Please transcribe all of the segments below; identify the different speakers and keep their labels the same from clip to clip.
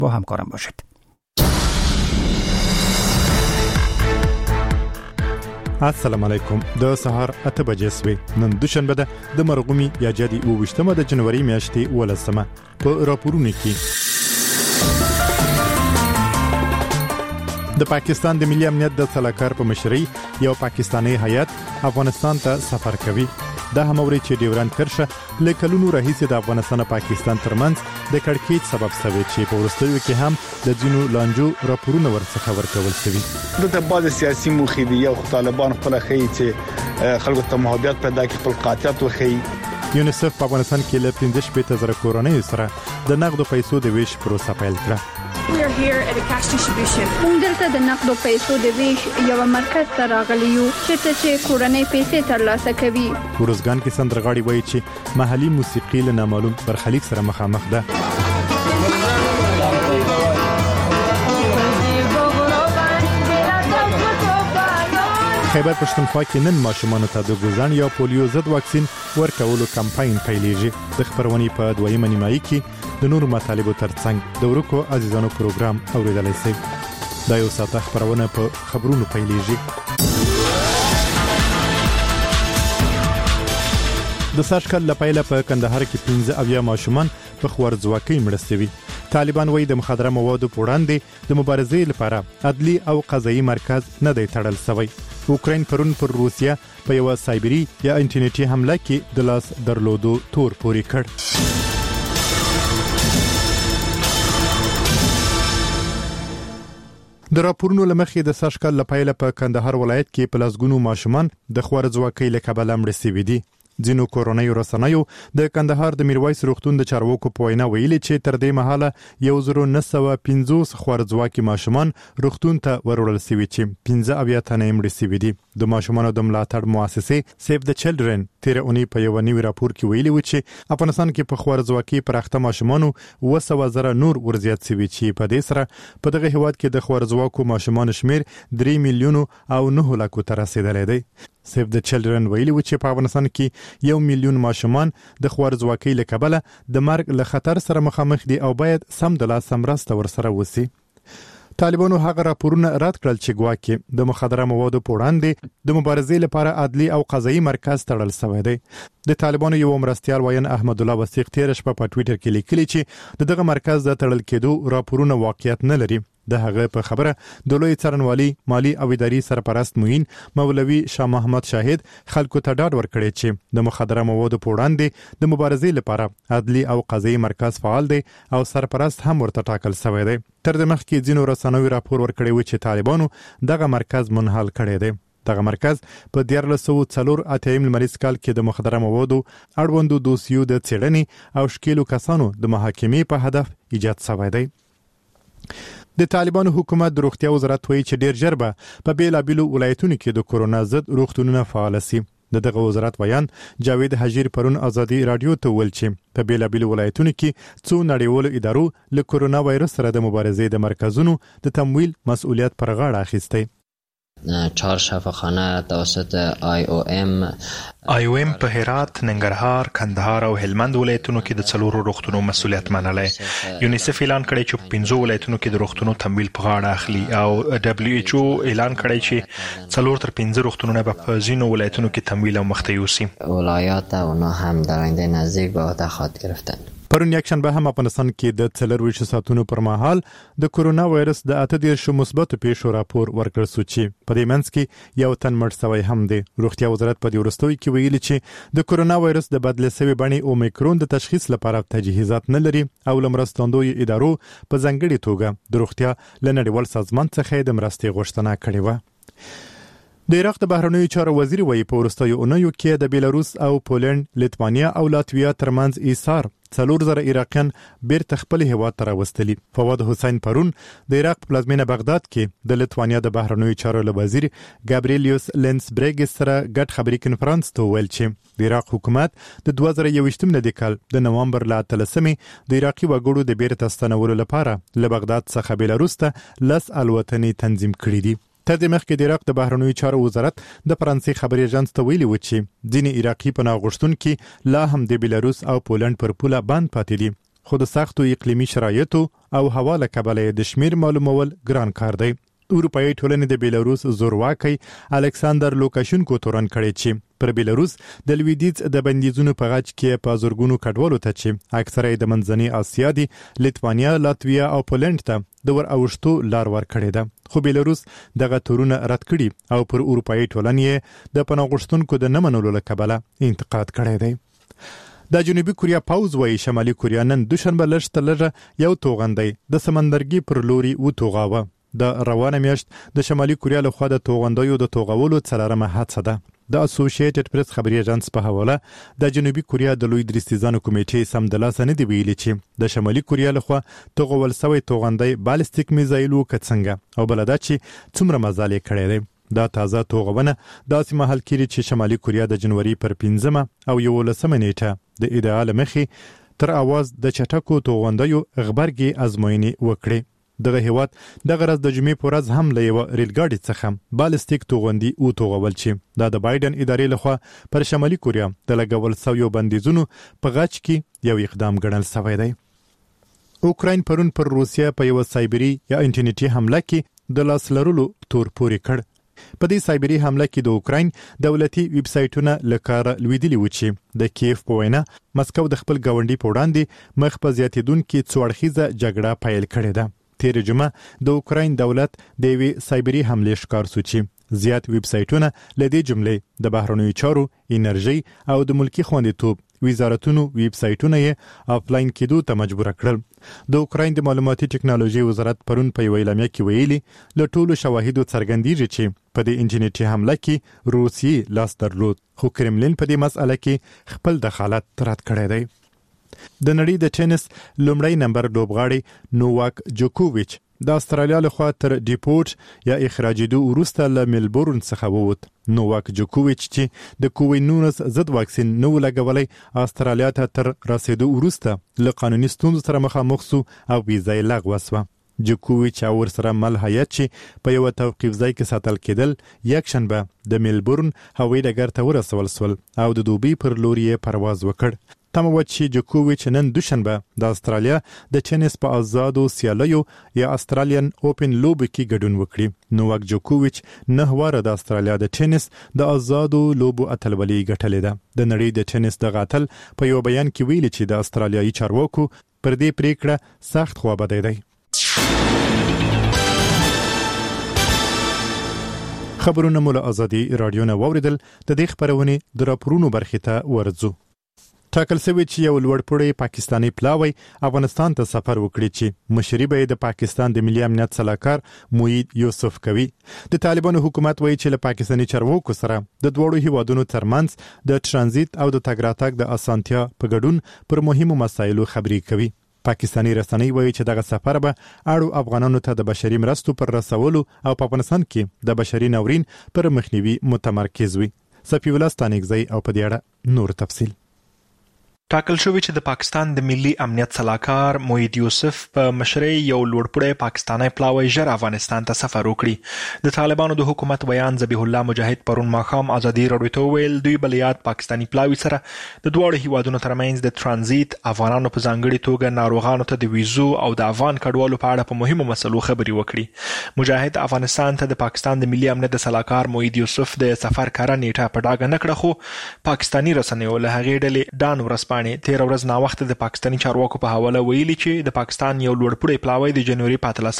Speaker 1: با همکارم باشید.
Speaker 2: السلام علیکم. د سهار 8 بجې سوي. نن دوشنبه ده د مرغومي یا جدي 28 د جنوري میاشتې 18 په راپورونه کې د پاکستان د ملي امنیت د سلاکار په مشرۍ یو پاکستانی هیئت افغانستان ته سفر کوي. دا هموري چې ډیورند کرښه لکلونو راهیسې د افغانستان او پاکستان ترمنځ د کړکېچ سبب شوی چې په ورستیو کې هم د ځینو لانجو راپورونه ورڅخه ورکول شوی.
Speaker 3: د بعض سیاسي موخې دی او طالبان خپل خي چې خلکو ته مهاجرت پیدا کړي خپل قاطعیت وخی.
Speaker 2: یونیسف په افغانستان کې له 15,000 کورنۍ سره د نقدو پیسو د ویش پروسه پیل کړه.
Speaker 4: We are here at a cash distribution.
Speaker 5: موږ دلته د نقدو پیسو د ویش یو مرکز ته راغلی یو چې کورنۍ پیسې ترلاسه کوي.
Speaker 2: ورزګان کې سندرغاړي وایي چې محلي موسیقي له نامعلوم برخلیک سره مخامخ ده. خیبر پښتونخوا کې نن ماشومانو ته د ګوزن یا پولیو ضد واکسین ورکولو کمپاین پیلېږي. د خبرونې په دویمه نیمایي کې د نورو مطالبو ترڅنګ د ورکو عزیزانو پروګرام اوریدلای شئ. دا یو ساعت خبرونه په خبرونو پیلېږي. د ساشکل لپاره په کندهار کې 15 ماشومان په خوارځواکۍ مړ شوي. طالبان وایي د مخدره موادو په وړاندې د مبارزې لپاره عدلي او قضایي مرکز نه دی تړل شوی. اوکراین پرون پر روسیا په یو سایبری یا انټرنیټي حمله کې د لاس درلودو تور پوري کړ. د راپورونو لمخې د ساشکل لپاره په کندهار ولایت کې پلاسګونو ماشومان د خوارځواکۍ له کبله مړ شوي دي. ځینو کورونیو رسنیو د کندهار د میرویس روغتون د چارواکو په وینا ویلي چې تر دې مهاله 1950 خوارځواکي ماشومان روغتون ته وروړل شوي چې 15 تنه مړ شوي دي. د ماشومانو د ملاتړ مؤسسې سیف د چلډرن تیر اونۍ په یو نوی راپور کې ویلي و چې افغانستان کې په خوارځواکي پراخته ماشومانو 200,000 نور ورزيات شوي چې په دې سره په دغه هیواد کې د خوارځواکو ماشومانو شمیر 3 میلیون او 9 لک ته رسیدلی دی. سیف د چلډرن ویلي و چې په افغانستان کې 1 میلیون ماشومان د خوارځواکۍ له کبله د مرګ له خطر سره مخامخ دي او باید سم د لاس مرسته ورسره وسی. طالبانو هغه راپورونه رد کړل چې ګواکې د مخدره موادو په وړاندې د مبارزې لپاره عدلي او قضایي مرکز تړل شوی دی. د طالبانو یو مرستیال وین احمد الله وثیق تیر شپه په ټوئیټر کې لیکلی چې دغه مرکز د تړل کېدو راپورونه واقعیت نه لري. د هغه په خبره د لوی څارنوالي مالی او اداري سرپرست موین مولوي شاه محمد شاهد خلکو ته ډاډ ورکړي چې د مخدره موادو په وړاندې د مبارزې لپاره عدلي او قضایي مرکز فعال دی او سرپرست هم ورته ټاکل شوی دی. تر دې مخکې ځینو رسنیو راپور ورکړی و چې طالبانو دغه مرکز منحل کړی دی. دغه مرکز په 1984 لمریز کال کې د مخدره موادو اړوندو دوسیو د څېړنې او شکیلو کسانو د محاکمې په هدف ایجاد شوی دی. د طالبانو حکومت د روغتیا وزارت وایي چې ډیر ژر به په بیلابیلو ولایتونو کې د کورونا ضد روغتونونه فعال شي. دغه وزارت ویان جاوید حجیر پرون ازادي رادیو ته ویل چې په بیلابیلو ولایتونو کې څو نړیوالو ادارو له کورونا وایرس سره د مبارزې د مرکزونو د تمویل مسؤلیت پر غاړه اخیستی.
Speaker 6: 4 شفاخانه توسط
Speaker 7: IOM په هرات، ننګرهار، کندهار او هلمند ولایتونو کې د 4 روغتونو مسؤلیت منلای. یونیسف اعلان کړی چې 15 ولایتونو کې د روغتونو تمویل په غاړه اخلي او WHO اعلان کړی چې 4 تر 15 روغتونونه به په ځینو ولایتونو کې تمویل او مخته یوسي.
Speaker 6: ولایات اونا هم در آینده نزدیک به عهده خواهد گرفتن.
Speaker 2: پرون یکشنبه هم افغانستان کې د 24 ساعتونو پر مهال د کورونا وایرس د 18 مثبت پیښو راپور ورکړل شو چې په دې منځ کې یو تن مړ شوی هم دی. روغتیا وزارت په دې وروستیو کې ویلي چې د کورونا وایرس د بدله شوی بڼې اومیکرون د تشخیص لپاره تجهیزات نه لري او لمرستاندوی ادارو په ځانګړي توګه د روغتیا له نړیوال سازمان څخه د مرستې غوښتنه کړې و. د عراق د بهرنیو چارو وزیر وایي په وروستیو اونیو کې د بیلاروس او پولند، لیتوانیا او لاتویا ترمنځ ایثار 4,000 عراقیان بیرته خپل هیواد ته راوستلي. فواد حسین پرون د عراق پلازمینه بغداد کې د لیتوانیا د بهرنیو چارو وزیر ګابریلیوس لینسبرګ سره ګډ خبري کنفرانس ته ویل چې د عراق حکومت د 2021 د کال د نوامبر ل 13 د عراقي وګړو د بیرته ستنولو لپاره له بغداد څخه بیلاروس ته لس الوتنې تنظیم کړې دي. تر دې مخکې د عراق د بهرنیو چارو وزارت د فرانسې خبري اژانس ته ویلي و چې ځینې عراقي پناه غوښتونکي لا هم د بیلاروس او پولند پر پوله باندې پاتې دي خو د سختو اقلیمي شرایطو او هوا له کبله د شمیر معلومول ګران کار دی. اروپאי ټولنې د بیلاروس زورواکي الکساندر لوکاشینکو تورن کړی چې پر بیلاروس د لویدیځ د بندیزونو په غاچ کې په زورګونو کډوالو ته چې اکثره د منځنۍ اسیا دي لیتوانیا، لاتویا او پولند ته د ور اوشتو لار ور کړی ده. خو بیلاروس دغه تورونه رد کړي او پر اروپאי ټولنې د پناه غوښتونکو د نه منلو له کبله انتقاد کړی دی. د جنوبي کوریا پاوز وایي شمالي کوریا نن دوشنبه لږ تر لږه یو توغندی د سمندرګي پر لوري وتوغاوه. د روانه میاشت د شمالي کوریا لخوا د توغندیو د توغولو څلورمه هڅه ده. د اسوسییټډ پریس خبري اژانس په حواله د جنوبي کوریا د لوی درستیزانو کمیټې سمدلاسه نه دی ویلي چې د شمالي کوریا لخوا توغول سوی توغندی بالستیک میزایلو کڅنګه او بلدا چې څومره مزالې کړی دی. دا تازه توغونه داسې مهال کېږي چې شمالي کوریا د جنوري پر 15 او 11 نیټه د ایدئال مخې تر اواز د چټکو توغندیو غبرګي ازموینې وکړي. دغه هیواد دغه ورځ د جمعې پر ورځ هم له یو ریل ګاډي څخه بالستیک توغندي او توغول چې دا د بایدن ادارې لخوا پر شمالي کوریا د لګول شویو بندیزونو په غاچ کې یو اقدام ګڼل شوی دی. اوکراین پرون پر روسیا په یو سایبری یا انټرنیټي حمله کې د لاس لرلو تور پوري کړ. په دې سایبری حمله کې د اوکراین دولتي ویب سایټونه لکه لویدلی و چې د کیف په وینا مسکو د خپل ګاونډي په وړاندې مخ په زیاتیدونکو څوړخیزه جګړه پیل کړې ده. تیر جمعه د اوکراین دولت د وی سایبری حمله ښکار شو چې زیات ویب سایټونه لدې جملې د بهرنیو چارو، انرژي او د ملکی خوندیتوب وزارتونو ویب سایټونه یې آفلاین کېدو ته مجبور کړل. د اوکراین د معلوماتي ټکنالوژي وزارت پرون په اعلامیه کې ویلي له ټولو شواهدو څرګندېږي چې په دې انټرنیټي حمله کې روسي لاس درلود، خو کرملین په دې مسأله کې خپل دخالت رد کړی دی. د نړۍ د ټینس لومړی نمبر لوبغاړی نوواک جوکوویچ د استرالیا لخوا تر ډیپورټ یا اخراجېدو وروسته له ملبورن څخه ووت. نوواک جوکوویچ چې د کووید-19 ضد واکسین نو لګولای استرالیا ته تر رسیدو وروسته له قانوني ستونزو سره مخامخ شو او ویزا یې لغوه شوه. جوکوویچ او ورسره مل هیات چې په یو توقیف ځای کې ساتل کېدل یک شنبه د ملبورن هوایي ډګر ته ورسول شول او د دوبي پر لور یې پرواز وکړ. تمه و چې جوکوویچ نن دوشنبه د استرالیا د ټینس په آزادو سیالیو یا استرالین اوپن لوب کې ګډون وکړي. نوواک جوکوویچ 9 واره د استرالیا د ټینس د آزادو لوبو اتلولي ګټلې ده. د نړۍ د ټینس د غاتل په یو بیان کې ویلي چې د استرالیایي چارواکو پر دې پریکړه سخت خوابدی دی. خبرونه مول ازادي رادیو نه ووریدل. د دې خبرونه د راپورونو برخې ته ورځو. ټاکل شوی چې یو لوړپوړی پاکستانی پلاوی افغانستان ته سفر وکړي چې مشري به د پاکستان د ملي امنیت سلاکار موید یوسف کوي. د طالبانو حکومت وایي چې له پاکستاني چارواکو سره د دوړو هیوادونو ترمنځ د ترانزیت او د تګ راتګ د اسانتیا په ګډون پر مهمو مسایلو خبرې کوي. پاکستاني رسنۍ وایي چې دغه سفر به اړو افغانانو ته د بشري مرستو پر رسولو او په افغانستان کې د بشري ناورین پر مخنیوي متمرکز وي. صفی الله ستانکزی او په دې اړه نور تفصیل.
Speaker 7: ټاکل شوی چې د پاکستان د ملي امنیت سلاکار موید یوسف په مشرۍ یو لوړپوړی پاکستانی پلاوی ژر افغانستان ته سفر وکړي. د طالبانو د حکومت بیان ذبیح الله مجاهد پرون ماښام ازادي راډیو ته وویل دوی بلیات پاکستانی پلاوی سره د دواړو هیوادونو ترمنځ د ترانزیت، افغانانو په ځانګړي توګه ناروغانو ته د ویزو او د افغان کډوالو په اړه په مهمو مسلو خبرې وکړي. مجاهد افغانستان ته د پاکستان د ملي امنیت سلاکار موید یوسف د سفر کاره نیټه په ډاګه نه کړه، خو پاکستاني رسنیو له هغې ډلې ډان ورځپاڼې تیر ورځ نا وخت د پاکستاني چارواکو په حواله ویلي چې د پاکستان یو لوړپوړی پلاوی د جنوري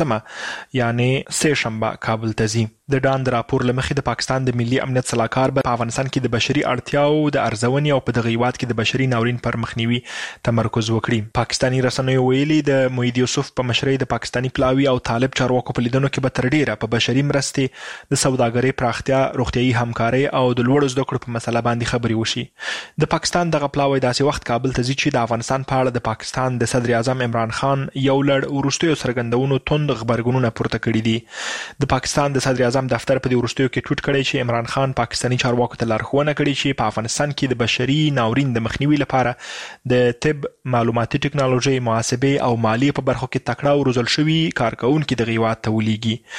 Speaker 7: 15 یعنی سه شنبه کابل ته ځي. د ډان د راپور لمخې د پاکستان د ملي امنیت سلاکار په افغانستان کې د بشري اړتیاو د ارزونې او په دغه هیواد کې د بشري ناورین پر مخنیوي تمرکز وکړي. پاکستاني رسنیو ویلي د موید یوسف په مشرۍ د پاکستاني پلاوی او طالب چارواکو په لیدنو کې به تر ډیره په بشري مرستې، د سوداګرۍ پراختیا، روغتیايي همکارۍ او د لوړو زده کړو په مسله باندې خبرې وشي. د پاکستان دغه پلاوی داسې وخت کابل ته ځي چې د افغانستان په اړه د پاکستان د صدر اعظم عمران خان یو لړ وروستیو څرګندونو توند غبرګونونه پورته کړي دي. د پاکستان د صدر اعظم دفتر په دې وروستیو کې ټوټ کړی چې عمران خان پاکستاني چارواکو ته لارښوونه کړې چې په افغانستان کې د بشري ناورین د مخنیوي لپاره د طب، معلوماتي ټکنالوژي، محاسبې او مالیې په برخو کې تکړه او روزل شوي کارکونکي دغه هیواد ته ولیږي.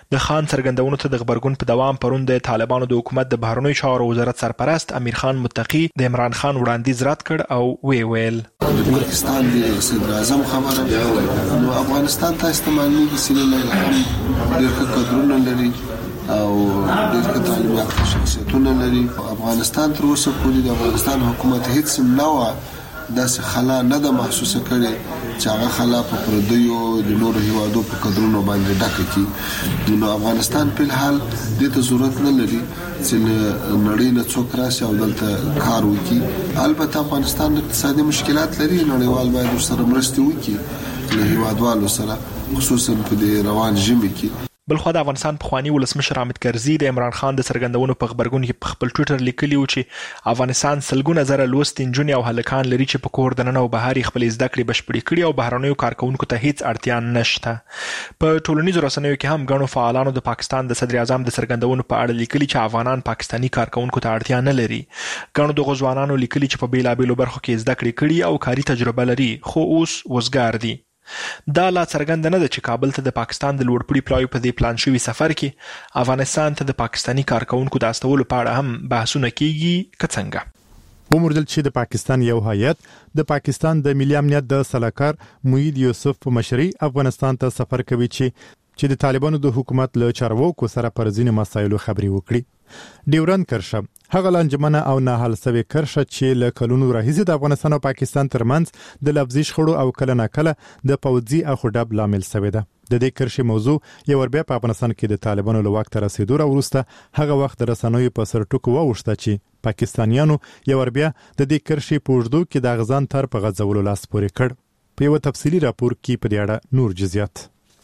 Speaker 7: د خان څرګندونو ته د خبرګون په دوام پرون د طالبانو د حکومت د بهرنیو چارو وزارت سرپرست امیر خان متقی د عمران خان وړاندیز رد کړ او ویل
Speaker 1: پاکستان د صدر اعظم خبره نو افغانستان ته استعمالي سیمه هم ډېر قدرونه لري او ډېر تعلیمات شخصیتونه لري. افغانستان تر اوسه پورې د افغانستان حکومت هیڅ نوع داسې خلا نه ده محسوسه کړې چې هغه خلا په پردیو د نورو هیوادو په قدرونو باندې ډکه کړي. نو افغانستان په الحال دې ته ضرورت نه لري چې نړۍ نه څوک راشي او دلته کار وکړي. البته افغانستان اقتصادي مشکلات لري، نړیوال باید ورسره مرسته وکړي له هیوادوالو سره، خصوصا په دې روان ژمي کې.
Speaker 7: بلخو د افغانستان پخوانی ولسمشر حامد کرزي د عمران خان د څرګندونو په خبرګون کې په خپل ټوئیټر لیکلی و چې افغانستان سلګونه زره لوستي نجونې او هلکان لري چې په کور دننه او بهر خپل زده کړې بشپړې کړي او بهرنیو کارکونکو ته هیڅ اړتیا نشته. په ټولنیزو رسنیو کې هم غنو فعالانو د پاکستان د صدر اعظم د څرګندونو په اړه لیکلي چې افغانان پاکستانی کارکونکو ته اړتیا نه لري. غنو د غوځوانانو لیکلي چې په بیلابیلو برخو کې زده کړې کړي او کاري تجربه لري خو اوس وزګار دي. دا لا څرګنده نه ده چې کابل ته د پاکستان د لوړپوړي پلایو په دې پلان شوي سفر کې افغانستان ته د پاکستانی کارکونکو د استولو په اړه هم بحثونه کیږي که څنګه.
Speaker 2: ومردل چې د پاکستان یو هیئت د پاکستان د ملي امنیت د سلاکار موحید یوسف په مشرۍ افغانستان ته سفر کوي چې د طالبانو د حکومت له چارواکو سره پر ځینې مسایلو خبرې وکړي. ډیورن کرښه هغه لنجمنه او نه حل شوی کرښه چې له کلونو راهیسې د افغانستان او پاکستان ترمنځ د لفظي شخړو او کله ناکله د پوځي اخوډب لامل شوی ده. د دې کرښې موضوع یو ور بیا په افغانستان کې د طالبانو له واک ته رسیدو وروسته هغه وخت د رسنیو په سر ټکو واوښته چې پاکستانیانو یو ور بیا د دې کرښې په اوږدو کې د غزان تر په غځولو لاس پورې کړ. په یو تفصیلی راپور کې په دې اړه نور جزئیات.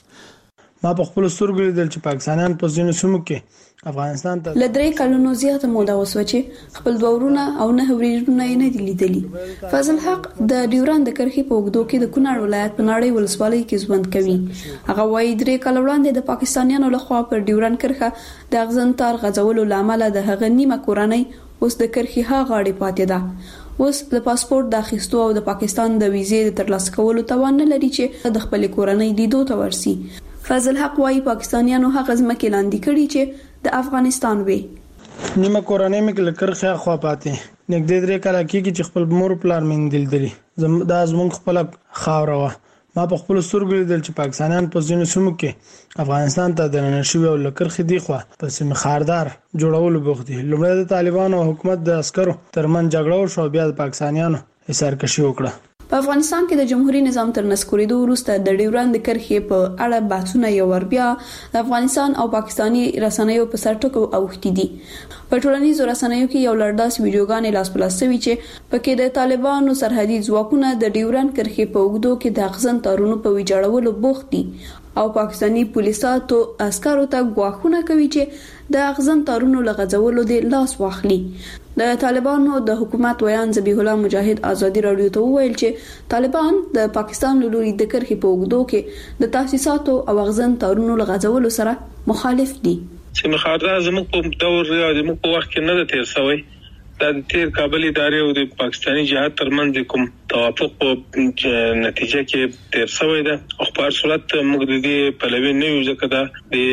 Speaker 8: ما په خپل سترګو لیدل چې پاکستانیان په ځینو سیمو کې افغانستان ته
Speaker 9: لدرې کلونو زیاته موده وسوه چې خپل دورونه او نه وریژونه نه دي لیدلي. فضل حق د ډیوران د کرښې په اوږدو کې د کونړ ولایت په ناړۍ ولسوالۍ کې ژوند کوي. هغه وايي 3 کال وړاندې د پاکستانیانو لخوا پر ډیوران کرښه د اغزن تار غځولو لامل د هغه نیمه کورنۍ اوس د کرښې ها غاړې پاتې ده. اوس د پاسپورت د اخیستو او د پاکستان د ویزې د ترلاسه کولو توان نه لري چې د خپل کورنۍ لیدو ته ورسي. فضل حق وايي پاکستانیانو هغه ځمکې لاندې کړي چې د افغانستان وي.
Speaker 8: نیمه کورنۍ مې لکرخه خوا پاتې نګدې 3 کال کې چې خپل مور پلان مې دلدلي دا زموږ خپل خاور و. ما په خپل سترګو لیدل چې پاکستانیان په ځینو سیمو کې افغانستان ته د نشوي او لکرخه دی خو په سیمه خاردار جوړولو بوخت دي. لومړی د طالبانو حکومت د عسکرو ترمن جګړه شو بیا د پاکستانیانو حصارکشي وکړه.
Speaker 9: په افغانستان کې د جمهوریت نظام تر نسکوریدو وروسته د ډیوران د کرښې په اړه بحثونه یو ور بیا د افغانستان او پاکستاني رسنیو په سر ټکو اوښتي دي. په ټولنیزو رسنیو کې یو لړداس ویډیوګانې لاس په لاس شوي چې پکې د طالبانو سرحدي ځواکونه د ډیوران کرښې په اوږدو کې د اغزن تارونو په ویجاړولو بوخت دي او پاکستاني پولیساتو عسکرو ته غواخونه کوي چې د اغزن تارونو لغځولو د لاس واخلي. د طالبانو د حکومت ویان ذبیح الله مجاهد ازادي رادیو ته وویل چې طالبان د پاکستان له لوري د کرښې په اوږدو کې د تاسیساتو او اغزن تارونو لغځولو سره مخالف دي.
Speaker 10: چې مخاطره زموږ په دور یا زموږ په وخت کې نه تیر شوی د تیر کابل ادارې او د پاکستاني جهاد ترمنځ کوم توافق په نتیجه کې تیر شوی ده. او په هر صورت موږ د دې پلوي نه یو ځکه دا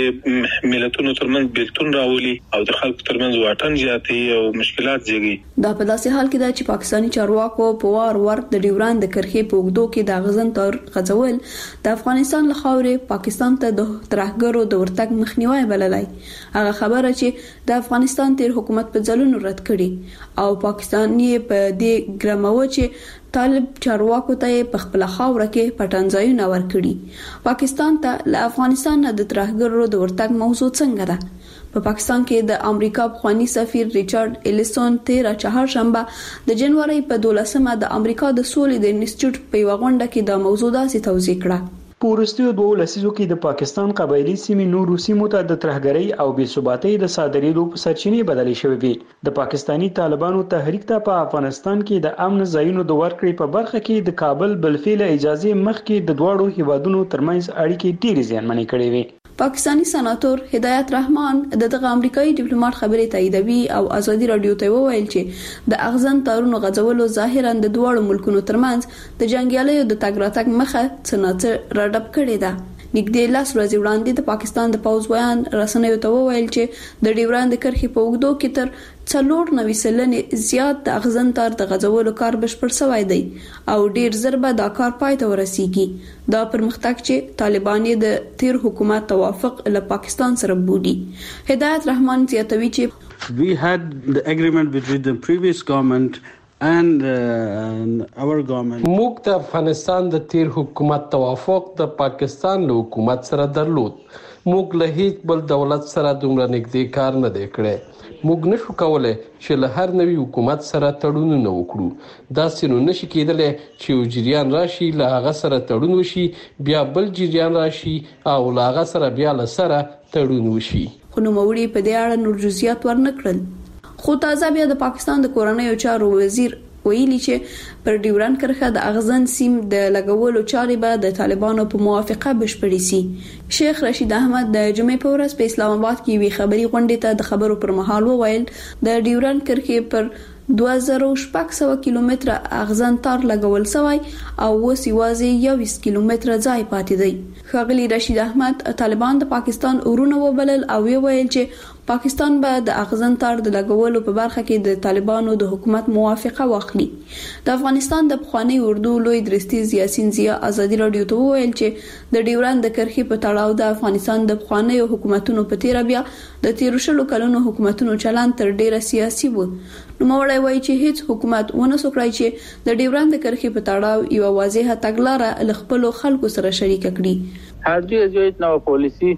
Speaker 10: د ملتونو ترمنځ بیلتون راولي او د خلکو ترمنځ واټن زیاتوي او مشکلات زیږي.
Speaker 9: دا په داسې حال کې ده چې پاکستاني چارواکو په وار د ډیوران د کرښې په اوږدو کې د اغزن تار غځول د افغانستان له خاورې پاکستان ته د ترهګرو د ورتګ مخنیوي بللای. هغه خبره چې د افغانستان تیر حکومت په ځلونو رد کړي او پاکستاني په دې ګرمو چې طالب چارواکو ته په خپل خاور کې پټنځایونه ورکړي. پاکستان ته له افغانستان نه د ترهګرو د ورتګ موضوع څنګه ده؟ په پاکستان کې د امریکا پخوانی سفیر ریچارډ الیسون 13 چهارشنبه د جنوري په 12مه د امریکا د سولې د انسټیټیوټ په یو غونډه کې د موضوع داسې توضیح کړه.
Speaker 11: پورستیو 2 لسیزو کې د پاکستان قبایلی سیمې نورو سیمو ته د ترهګرۍ او بې ثباتۍ د صادرېدو په سرچینې بدلې شوې وي. د پاکستانی طالبانو تحریک ته په افغانستان کې د امن ځایونو د ورکړې په برخه کې د کابل بلفیل اجازه مخکې د دواړو هیوادونو ترمنځ اړیکې ډېرې زیانمنې کړې وي.
Speaker 9: پاکستانی سناتور هدایت رحمان دغه امریکایي ډیپلوماټ خبرې تاییدوي او ازادي رادیو ته وویل چې د اغزن تارونو غځولو ظاهرا د دوه ملکونو ترمنځ د جنگیالیو د تګ راتګ مخه څنګه راډب کړي ده. نږدې 10 ورځې وړاندې د پاکستان د پوځ ویان رسنیو ته وویل چې د ډیورند کرښې په اوږدو کې تر 490 سلنې زیات د اغزن تار د غځولو کار بشپړ شوی دی او ډیر زر به دا کار پای ته ورسیږي. دا پرمختګ چې طالبان یې د تیر حکومت توافق له پاکستان سره بودي. هدایت رحمان زیاتوي چې
Speaker 12: we had the agreement between the previous government and our government.
Speaker 13: موږ د افغانستان د تیر حکومت توافق د پاکستان له حکومت سره درلود. موږ له هیڅ بل دولت سره دومره نږدې کار نه دی کړی. موږ نشو کولای چې له هر نوي حکومت سره تړونونه وکړو. دا سينو نشي کېدلی چې یو جریان راشي له هغه سره تړون وشي بیا بل جریان راشي او له هغه سره بیا له سره تړون وشي.
Speaker 9: خو نوموړي په دې اړه نور جزئیات ورنکړل. خو تازه بیا د پاکستان د کورنیو چارو وزیر ویلي چې پر ډیورند کرښه د اغزن سیم د لګولو چارې به د طالبانو په موافقه بشپړې سي. شیخ رشید احمد د جمعې په ورځ په اسلام آباد کې وی خبري غونډې ته د خبرو پر مهال وویل د ډیورند کرښې پر 2600 کیلومتره اغزن تار لګول شوی او اوس یوازې 20 کیلومتره ځای پاتې دی. ښاغلي رشید احمد طالبان د پاکستان ورونه وبلل او ویل چې پاکستان به د اغزن تار د لګولو په برخه کې د طالبانو د حکومت موافقه واخلي. د افغانستان د پخوانی اردو لوی درستیز یاسین زیا ازادي رادیو ته ویل چې د ډیورند د کرښې په تړاو د افغانستان د پخوانی حکومتونو په تیر بیا د 13 کلونو حکومتونو چلند تر ډیره سیاسي و. نو موري وایي چې هیڅ حکومت ونه سوکړای چې د ډیورند د کرښې په تړاو یو واضحه تګلارې ل خپل خلکو سره شریک کړي.
Speaker 14: هغه یو نو پالیسی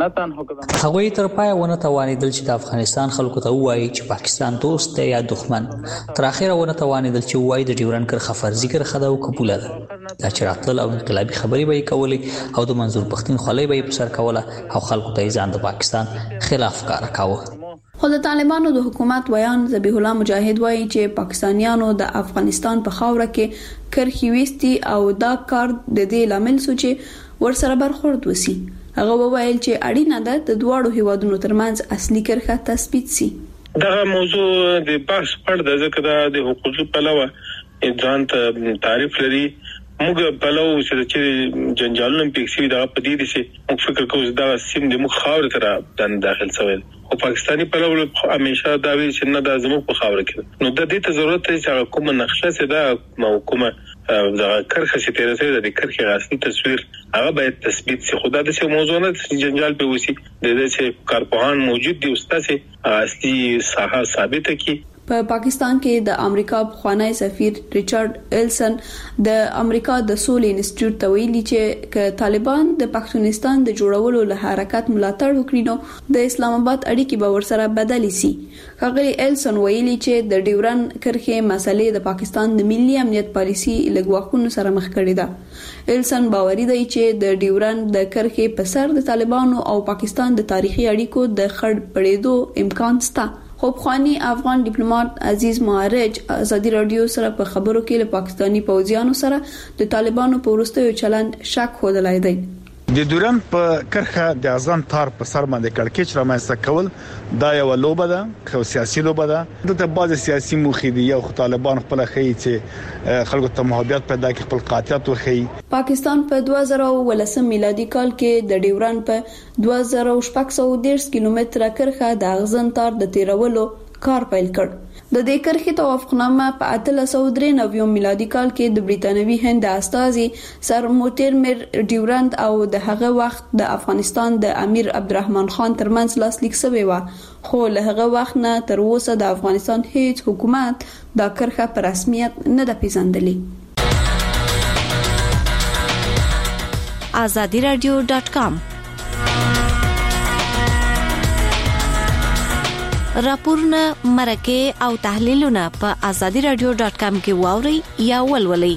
Speaker 15: هغوی تر پای ونه توانیدل چې د افغانستان خلکو ته وایي چې پاکستان دوست دی یا دښمن. تر اخره ونه توانیدل چې وایي د ډیورند کرښه فرضي کرښه ده او قبول ده. دا چې راتل او انقلابي خبري به کولې او د منظور پښتون خولۍ به په سر کوله او خلکو ته ځان د پاکستان خلاف کار کاوه.
Speaker 9: خو د طالبانو د حکومت ویان ذبیح الله مجاهد وایي چې پاکستانیانو د افغانستان په خاوره کې کرښې وستي او دا کار د دې لامل سو چې ورسره برخورد وسی. هغه وویل چې اړینه ده د دوړو هیوادونو ترمنځ اصلي کرښه تثبیت شي.
Speaker 10: دا موضوع د بحث پر د ذکر د حقوقي پلوه ځان ته تعریف لري. موږ پلوه چې جنجالونه پکې دا پدې دي چې موږ فکر کوو دا سیم د مخ خاور تر داخل شوی او پاکستانی پلوه همیشه دا وی چې نه د زموږ په خاور کې نو د دې ته ضرورت دی چې کوم نقشه سي دا محکومه دا کرخه چې تیر سره د کرخه اصلي تصویر هغه باید تثبیت شي. خدا د څه موضوع نه جنجال په وسی د دې چې کارپوهان موجود دي استاد اصلي ساحه ثابت کی.
Speaker 9: په پاکستان کې د امریکا پخوانی سفیر ریچارډ ایلسن د امریکا د سولې انسټیټیوټ ته ویلي چې ک طالبان د پاکستان د جوړولو له حرکت ملاتړ وکړي نو د اسلام آباد اړیکې به ورسره بدلې سي. ښاغلي ایلسن ویلي چې د ډیورند کرښې مسلې د پاکستان د ملي امنیت پالیسي لګواخونو سره مخ کړي ده. ایلسن باوري دی چې د ډیورند د کرښې په سر د طالبانو او پاکستان د تاریخي اړیکو د خړ پړېدو امکان شته. خو پخوانی افغان ډیپلوماټ عزیز معرج ازادي رادیو سره په خبرو کې له پاکستانی پوځیانو سره د طالبانو په وروستیو چلند شک خوده دی.
Speaker 3: د ډیورند په کرښه د اغزن تار په سر باندې کړکېچ رامنځته کول دا یو لوبه ده، خو سیاسي لوبه ده. دلته بعض سیاسي موخې یو طالبان خپل خي چې خلکو ته محبت پیدا کړي، خپل قاطعیت وخی.
Speaker 9: پاکستان په 2018 میلادي کال کې د ډیورند په 2630 کیلومتره کرښه د اغزن تار د تیرولو کار پیل کړ. د دې کرښې توافقنامه په 1893 میلادي کال کې د بریټانوي هند استازي سر موټرمر ډیورند او د هغه وخت د افغانستان د امیر عبدالرحمن خان ترمنځ لاسلیک شوی و. خو له هغه وخت نه تر اوسه د افغانستان هیڅ حکومت دا کرښه په رسمیت نه ده پیژندلې.
Speaker 16: azadiradio.com راپورونه، مرکه او تحلیلونه په azadiradio.com کې واوري یا ولولئ.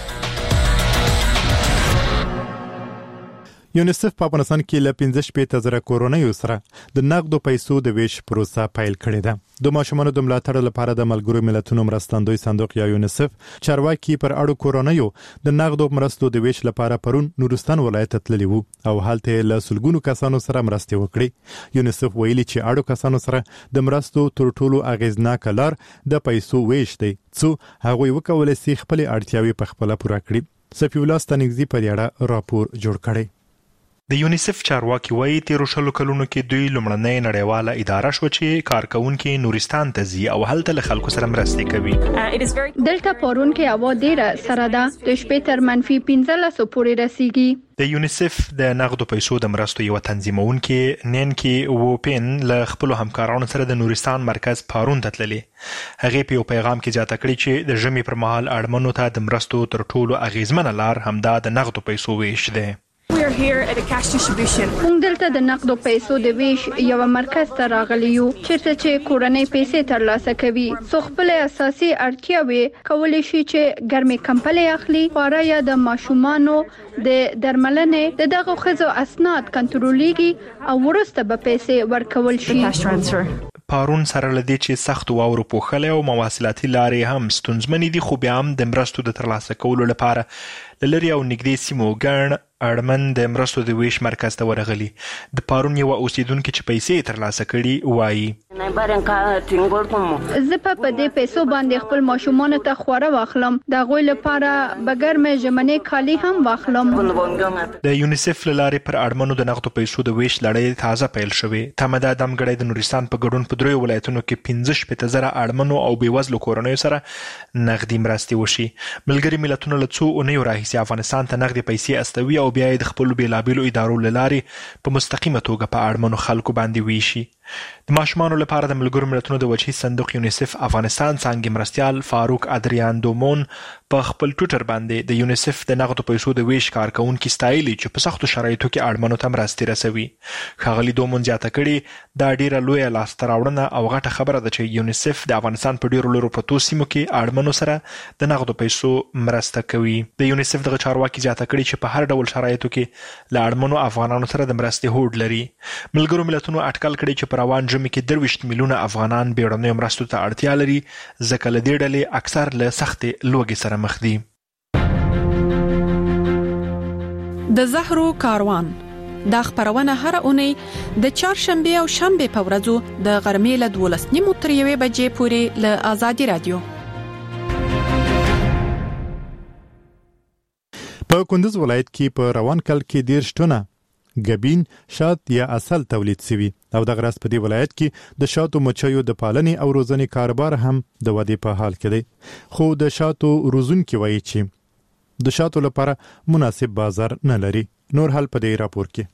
Speaker 2: یونیسف په افغانستان کې له 15,000 کورونیو سره د نقدو پیسو د ویش پروسه پیل کړې ده. د ماشومانو د ملاتړ لپاره د ملګرو ملتونو مرستندوی صندوق یا یونیسف چارواکي پر اړو کورونیو د نقدو مرستو د ویش لپاره پرون نورستان ولایت تللی وو او هلته له سلګونو کسانو سره مرستې وکړي. یونیسف ویلي چې اړو کسانو سره د مرستو تر ټولو اغیزناک لار د پیسو ویش دی څو هغه وکولای شي خپل اړتیاوي په خپل پوره کړي. صفی الله ستنګزي پر اړه راپور جوړ کړي.
Speaker 7: د یونیسف چارواکي وایي تیرو شلو کلونو کې دوی لومړنۍ نړیواله اداره شو چې کارکونکي نورستان ته ځي او هلته له خلکو سره مرستې کوي.
Speaker 5: دلته پورونکې هوا ډیره سره ده، د شپې تر -15 پورې رسیږي.
Speaker 7: د یونیسف د نغدو پیسو د مرستو یو تنظیمونکي نینکی ووپین له خپل همکارانو سره د نورستان مرکز پارون ته تللې. هغه په یو پیغام کې زیاته کړې چې د ژمي پر مهال اړمنو ته د مرستو تر ټولو اغیزمنه لار همدا د نغدو پیسو ویش دی.
Speaker 4: We are here at a cash distribution.
Speaker 5: موږ دلته د نقدو پیسو د ویش یو مرکز ته راغلی یو چیرته چې کورنۍ پیسې ترلاسه کوي. څو خپل اساسي اړتیاوې کولی شي چې ګرمې کمپلې اخلي، خورا یا د ماشومانو د درملنې د دغه خزو اسناد کنټرولېږي او وروسته به پیسې ورکول شي.
Speaker 7: پارون سره لدی چې سخت واورو پوښلې او مواصلاتي لارې هم ستونزمنې دي، خو بیا هم د مرستو د ترلاسه کولو لپاره لری او نږدې سیمو ګڼ اړمن د مرستو د ویش مرکز ته ورغلي. د پارون یو اوسیدونکو چې پیسې ترلاسه کړي وایي
Speaker 5: زه په دې پیسو باندې خپل ماشومان ته خوره واخلم، د غوی لپاره بګرمه ژمنې کالی هم واخلم.
Speaker 7: د یونیسف لارې پر اړمنو د نغدو پیسو د ویش لړۍ تازه پیل شوې. تمدا دمګړی د نورستان په ګډون په 3 ولایتونو کې 15,000 اړمنو او بیوزلو کورنیو سره نغدي مرستې وشي. ملګري ملتونه له څو اونیو راهیسې افغانستان ته نغدي پیسې استوي او بیا د خپل بیلابیلو ادارو لارې په مستقیمه توګه په اړمنو خلکو باندې ویشي. د ماشومانو لپاره د ملګرو ملتونو د وجهي صندوق یونیسف افغانستان څانګې مرستیال فاروق ادریان دومون په خپل ټویټر باندې د یونیسف د نغدو پیسو د ویش کارکونکو ستایلی چې په سختو شرایطو کې اړمنو ته مرستې رسوي. ښاغلي دومون زیاته کړي دا ډیره لویه لاسته راوړنه او غټه خبره ده چې یونیسف د افغانستان په ډیرو لرو پرتو سیمو کې اړمنو سره د نغدو پیسو مرسته کوي. د یونیسف دغه چارواکي زیاته کړي چې په هر ډول شرایطو کې له اړمنو افغانانو سره د مرستې هوډ لري. ملګرو ملتونو اټکل کړي چې په روان ژمي کې 23 میلیونه افغانان بیړنیو مرستو ته اړتیا لري، ځکه له دې ډلې اکثر له سختې لوږې سره مخ دي.
Speaker 17: د زهرو کاروان دا خبرونه هر اونۍ د چهارشنبه او شنبه په ورځو د غرمې له 12:30 تر 1 بجې پورې له آزادي رادیو.
Speaker 2: په کندز ولایت کې په روان کال کې 10 ټنه ګبین شات یا اصل تولید شوی او د غرس په دی ولایت کې د شاتو مچیو د پالنې او روزنې کاروبار هم د ودې په حال کې دی، خو د شاتو روزونکي وایي چې د شاتو لپاره مناسب بازار نه لري. نور حال په دی راپور کې.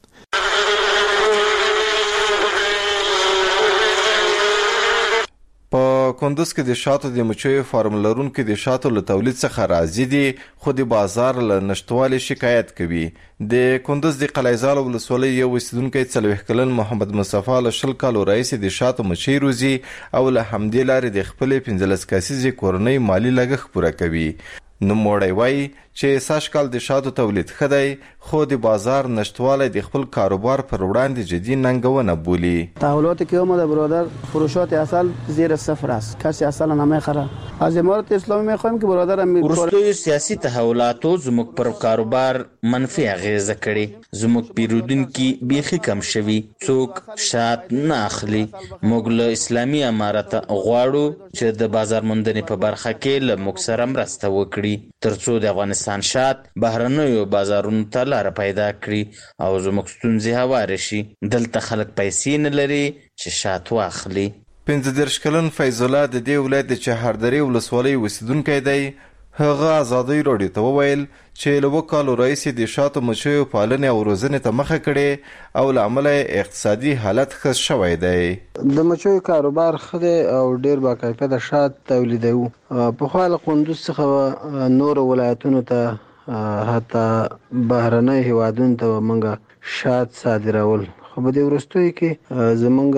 Speaker 18: په کندز کې د شاتو د مچیو فارم لرونکو د شاتو له تولید څخه راضي دي، خو د بازار له نشټوالي شکایت کوي. د کندز د قلعه‌زال ولسوالۍ یو اوسیدونکی 40 کلن محمد مصطفی له 10 کالو راهیسې د شاتو مچۍ روزي او له همدې لارې د خپلې 15 کسیزې کورنۍ مالی لګښت پوره کوي. نوموړی وایي چې سږ کال د شاتو تولید ښه دی، خو د بازار نشتوالی د خپل کاروبار پر وړاندې جدی ننگونه بولی.
Speaker 19: تحولاتی که اومده برادر فروشات اصل زیر صفر است، کسی اصلا نمیخره. از امارت اسلامی میخوایم که برادر
Speaker 20: ورستوی سیاسی تحولاتو زموږ پر کاروبار منفي اغیزه کړي. زموږ پیرودونکي بیخي کم شوي، څوک شات نه اخلي. موږ له اسلامي امارت غواړو چې د بازار موندنې په برخه کې له موږ سره مرسته وکړي ترڅو د افغانستان شات بهرنیو بازارونو ته لار پیدا کړي او زموږ ستونزې هواره شي. دلته خلک پیسې نه لري چې شات واخلي.
Speaker 18: 15 کلن فیض الله د دې ولایت د چهاردری ولسوالۍ اوسیدونکی دی. هغه ازادي راډیو ته وویل چې له 2 کالو راهیسې د شاتو مچیو پالنې او روزنې ته مخه کړې او له امله اقتصادي حالت ښه شوی دی.
Speaker 19: د مچیو کاروبار ښه دی او ډېر باکیفیته شات تولیدوو. پخوا له کندوز څخه نورو ولایتونو ته حتی بهرنۍ هیوادونو ته موږ شات صادرول، خو په دې وروستیو کې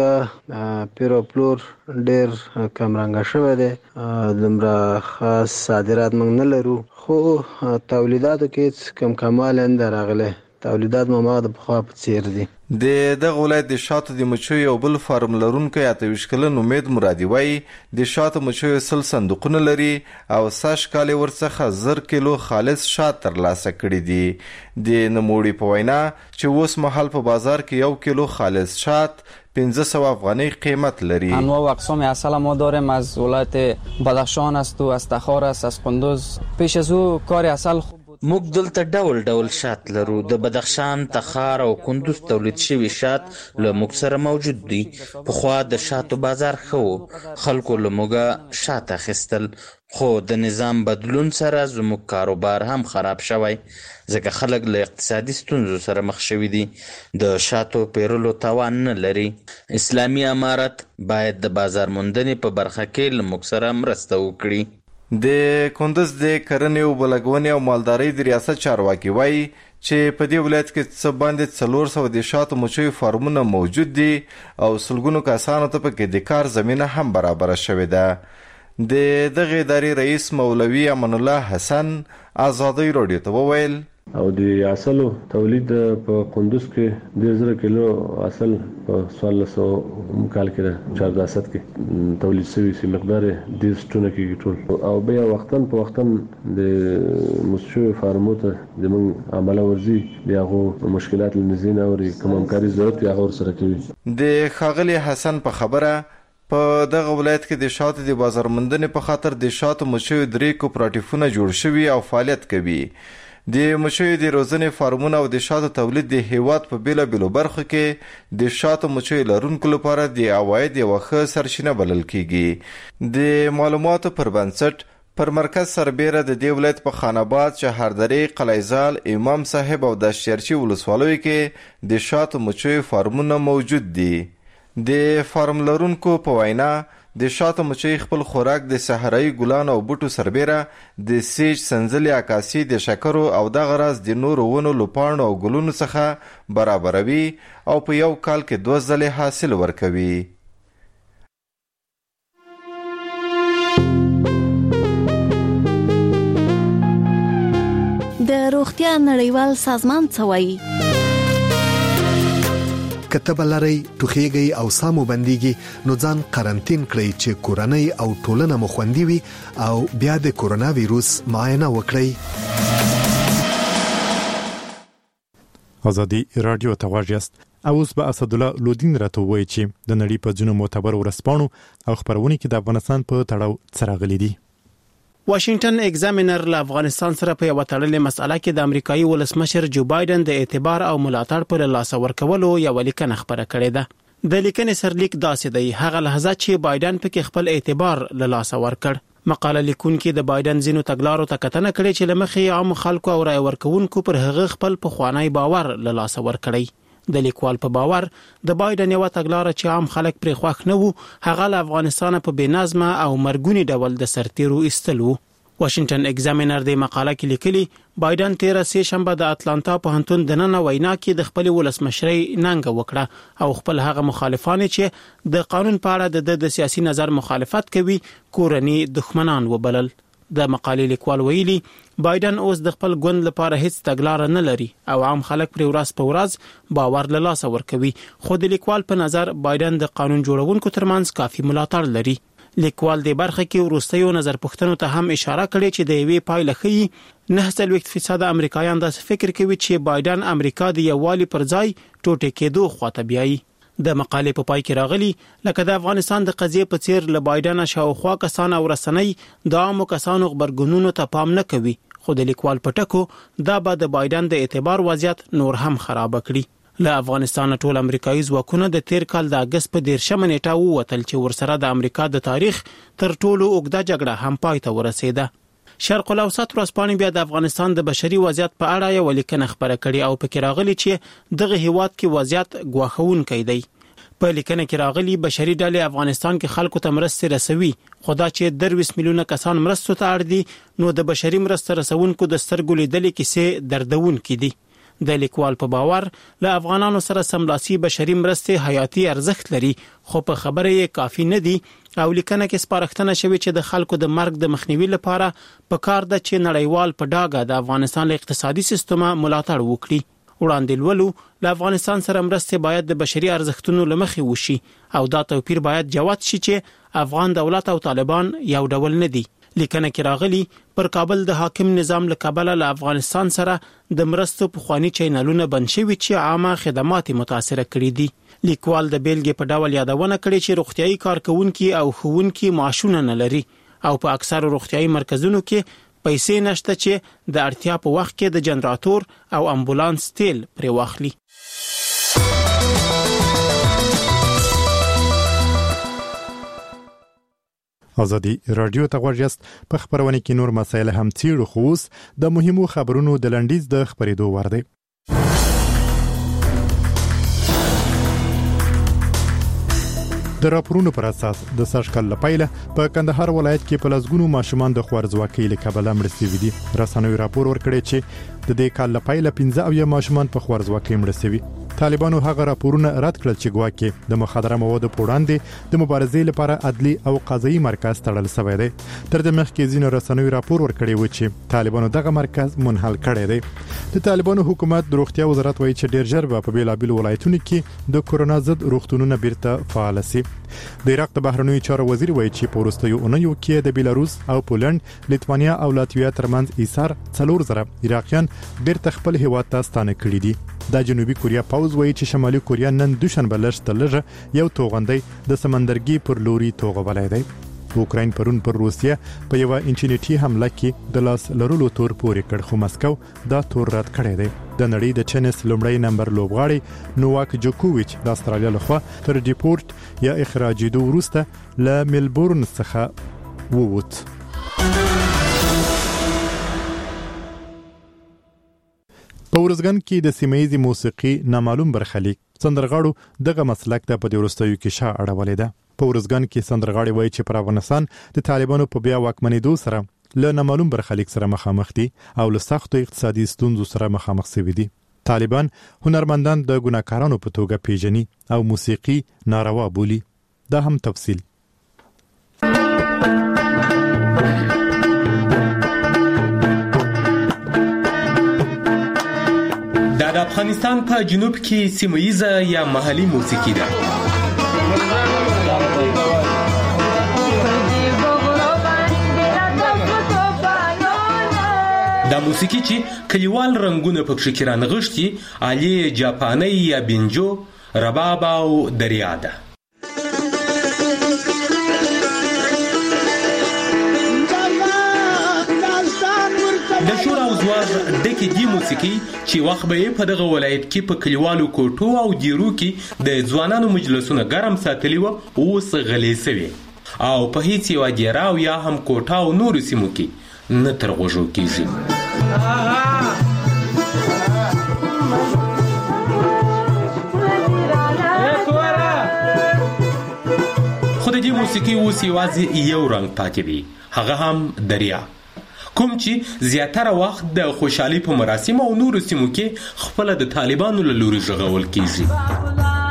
Speaker 19: زمونږ پیروپلور ډېر کمرنګه شوی دی. دومره خاص صادرات موږ نه لرو، خو تولیداتو کې هېڅ کم کمال نه راغلی. تولیدات مو ما د پخوا په څیر دي.
Speaker 18: د دغه ولایت د شاتو د مچیو یو بل فارم لرونکی 28 کلن امید مرادي وایي د شاتو مچیو 100 صندوقونه لري او سږ کال یې ورڅخه 1000 کیلو خالص شات ترلاسه کړي دي. د نوموړي په وینا چې اوس مهال په بازار کې 1 کیلو خالص شات 500 افغانی قیمت لري.
Speaker 21: انواع و اقسام اصل ما داریم، از ولایت بدخشان است و از تخار است، از قندوز. پیش از او کار اصل خوب
Speaker 20: موږ دلته ډول ډول شات لرو. د بدخشان، تخار او کندوز تولید شوي شات له موږ سره موجود دي. پخوا د شاتو بازار ښه و، خلکو له موږه شات اخیستل، خو د نظام بدلون سره زموږ کاروبار هم خراب شوی، ځکه خلک له اقتصادي ستونزو سره مخ شوي دي، د شاتو پیرلو توان نه لري. اسلامي امارت باید د بازار موندنې په برخه کې له موږ سره مرسته وکړي.
Speaker 18: د کندز د کرنې او بلګونې او مالدارۍ د ریاست چارواکي وایي چې په دې ولایت کې څه باندې 400 د شاتو مچیو فارمونه موجود دي او سلګونو کسانو ته پکې د کار زمینه هم برابره شوې ده. د دغه ادارې رئیس مولوي امان الله حسن آزادۍ رادیو ته وویل
Speaker 6: او د اصلو تولید په کندوز کې 1000 کیلو اصل په 1600 کال کې 14 کې تولید شوی سي مقدار 10 ټنه کې ټول او بیا وختن په وختن د مشو فارموت د من عمله ورزي دغه مشکلات لنزین او کومکاري ضرورت یا غور سره کوي.
Speaker 18: د خاغلی حسن په خبره په دغه ولایت کې د شاتو د بازار موندنې په خاطر د شاتو مچیو 3 کوپراتیفونه جوړ شوي او فعالیت کوي. د مچیو د روزنې فارمونه او د شاتو تولید د هیواد په بیلابیلو برخو کې د شاتو مچیو لرونکو لپاره د عواید یوه ښه سرچینه بلل کیږي. د معلوماتو پر بنسټ پر مرکز سربیره د دې ولایت په خان آباد، شهردرې، قلعهزال، امام صاحب او دشتیارچي ولسوالیو کې د شاتو مچیو فارمونه موجود دي. د فارم لرونکو په وینا د شاتو مچۍ خپل خوراک د صحرایي ګلانو او بوټو سربیره د سیج، سنځلې، عکاسي، د شکرو او دغه راز د نورو ونو له پاڼو او ګلونو څخه برابروي او په یو کال کې 2 ځلې حاصل ورکوي.
Speaker 16: د روغتیا نړیوال سازمان څه وایي؟
Speaker 22: کتب لري ټوخیږي او سامو بنديږي نو ځان قرنټین کړئ چې کورنۍ او ټولنه مو خوندي وي او بیا د کورونا وایروس معاینه وکړئ.
Speaker 2: ازادي رادیو ته واجست اوس به اسد الله لودین راته وایي چې د نړۍ په ځینو معتبر ورسپانو او خبرونه کې د افغانستان په تړاو څرغلي دي.
Speaker 23: واشنگټن ایگزامینر له افغانستان سره په یو تړلې مسله کې د امریکایي ولسمشر جو بایدن د اعتبار او ملاتړ پر لاس ورکولو یو لیکنه خبره کړې ده. د لیکنې سرلیک داسې دی: هغه لحظه چې بایدن په خپل اعتبار له لاس ورکړ. مقاله لیکونکي د بایدن زینو تګلارو ته کتنه کړې چې لمخې عام خلکو او رای ورکوونکو پر هغه خپل پخوانی باور له لاس ورکړي. د لیکوال په باور د بایدن یو تګلار چې عام خلک پر خوښ نه وو هغه له افغانستان په بنظمه او مرګونی ډول د سرتیرو استلو. واشنگټن ایگزامینر د مقاله کې لیکلي بایدن 13 شنبه د اتلانتا پوهنتون د نن وینا کې د خپل ولسمشرۍ ننګ وکړه او خپل هغه مخالفان چې د قانون په اړه د سیاسي نظر مخالفت کوي کورني دښمنان وبلل. د مقالې لیکوال ویلي بایدن اوس د خپل ګوند لپاره هیڅ تګلار نه لري او عام خلک پر ورځ په ورځ باور له لاسه ورکوي، خو د لیکوال په نظر بایدن د قانون جوړونکو ترمنځ کافي ملاتړ لري. لیکوال د برخه کې وروستیو نظر پوښتنو ته هم اشاره کړې چې د یوې پایله ښیي 9% امریکایان داسې فکر کوي چې بایدن امریکا د یووالي پر ځای ټوټې کېدو خواته بیایي. د مقالې په پای کې راغلي لکه د افغانستان د قضیې په څیر له بایدن شاوخوا کسان او رسنۍ د عامو کسانو خبرګونونو ته پام نه کوي، خو د لیکوال په ټکو دا به د بایدن د اعتبار وضعیت نور هم خراب کړي. له افغانستان ټول امریکایي ځواکونه د تیر کال د اگست په 13 نیټه ووتل چې ورسره د امریکا د تاریخ تر ټولو اوږده جګړه هم پای ته ورسېده. شرق الاوسط ورځپاڼې بیا د افغانستان د بشري وضعیت په اړه یو لیکنه خبره کړې او پکې راغلي چې دغه هیواد کې وضعیت ګواښونکی دی. په لیکنه کې راغلي بشري ډلې افغانستان کې خلکو ته مرستې رسوي، خو دا چې 20 میلیونه کسان مرستو ته اړ دي نو د بشري مرستې رسونکو د سترګو لیدلې کیسې دردونکې دي. د لیکوال په باور له افغانانو سره سملاسي بشري مرستې حیاتي ارزښت لري، خو په خبره یې کافي نه دي او لیکنه کې سپارښتنه شوې چې د خلکو د مرګ د مخنیوي لپاره په کار ده چې نړیوال په ډاګه د افغانستان اقتصادي سیستم ملاتړ وکړي. وړاندې ولو له افغانستان سره مرستې باید د بشري ارزښتونو لمخې وشي او دا توپیر باید جوت شي چې افغان دولت او طالبان یو ډول نه دي. لیکنه کې راغلي پر کابل د حاکم نظام له کابل له افغانستان سره د مرستو پخوانی چینلونه بند شوي چې عامه خدمات متاثر کړي دي. لیکوال د بیلګې په ډول یادونه کړې چې روغتيایي کارکونکي او ښوونکي معاشونه نه لري او په اکثر روغتيایي مرکزونو کې پیسې نشته چې د اړتیا په وخت کې د جنراتور او امبولانس تیل پرې واخلي.
Speaker 2: ازادي رادیو ته غوږ یاست. په خبرونه کې نور مسایل هم څیړو، خو اوس د مهمو خبرونو د لنډیز د خبرېدو وخت دی. د راپورونو پر اساس د سږکال لپاره په کندهار ولایت کې په لسګونو ماشومان د خوارځواکۍ له کبله مړه شوي دي. رسنیو راپور ورکړی چې د دې کال لپاره 15 ماشومان په خوارځواکۍ مړه شوي. طالبانو هغه راپورونه رد کړل چې ګواکې د مخدره موادو په وړاندې د مبارزې لپاره عدلي او قضایي مرکز تړل شوی دی. تر دې مخکې ځینو رسنیو راپور ورکړی و چې طالبانو دغه مرکز منحل کړی دی. د طالبانو حکومت د روغتیا وزارت وایي چې ډیر ژر به په بیلابیلو ولایتونو کې د کورونا ضد روغتونونه بیرته فعال شي. د عراق د بهرنیو چارو وزیر وایي چې په وروستیو اونیو کې د بیلاروس او پولند، لیتوانیا او لاتویا ترمنځ ایثار 4000 عراقیان بیرته خپل هیواد ته ستانه کړي دي. د جنوبي کوریا پوز وایي چې شمالي کوریا نن دوشنبه لږ یو توغندۍ د سمندرګي پر لوري توغولای دی. اوکراین پرون پر روسیه په یو انټرنیټي حمله کې د لاس لرلو تور پورې کړ، خو مسکو دا تور رد کړی دی. د نړۍ د ټینس لومړی نمبر لوبغاړی نوواک جوکوویچ د استرالیا لخوا تر ډیپورت یا اخراجېدو وروسته له ملبورن څخه ووت. په ورزګان کې د سیمایي موسیقي نامعلوم برخلیک سندرغاړو دغه مسلک ته په وروستیو کې شا اړولې ده. په ورزګان کې سندرغاړي وایي چې پر افغانستان د طالبانو په بیا واکمنېدو سره له نامعلوم برخلیک سره مخامخ دي او له سختو اقتصادي ستونزو سره مخامخ شوي دي. طالبان هنرمندان د ګناکارانو په توګه پیژني او موسیقي ناروا بولي. دا هم تفصیل.
Speaker 1: د افغانستان په جنوب کې سیمه‌یزه یا محلي موسیقي ده. دا موسیقي چې کلیوال رنگونه پکې کې رانغښتي، علي جاپاني یا بینجو، رباب او دریا ده. د شور او زواج دکې دی موسیقي چې وخت به په دغه ولایت کې په کلیوالو کوټو او دیرو کې د ځوانانو مجلسونه ګرم ساتلی و، اوس غلې سوي او په هیڅ یو دیرا او یا هم کوټا او نور سیمو کې نه تر غوږو کیږي. خو د دې موسیقي اوس یوازې یو رنګ پاتې دی، هغه هم دریا، کوم چې زیاتره وخت د خوشحالي په مراسم او نورو سیمو کې خپل د طالبانو له لوري ژغول کیږي.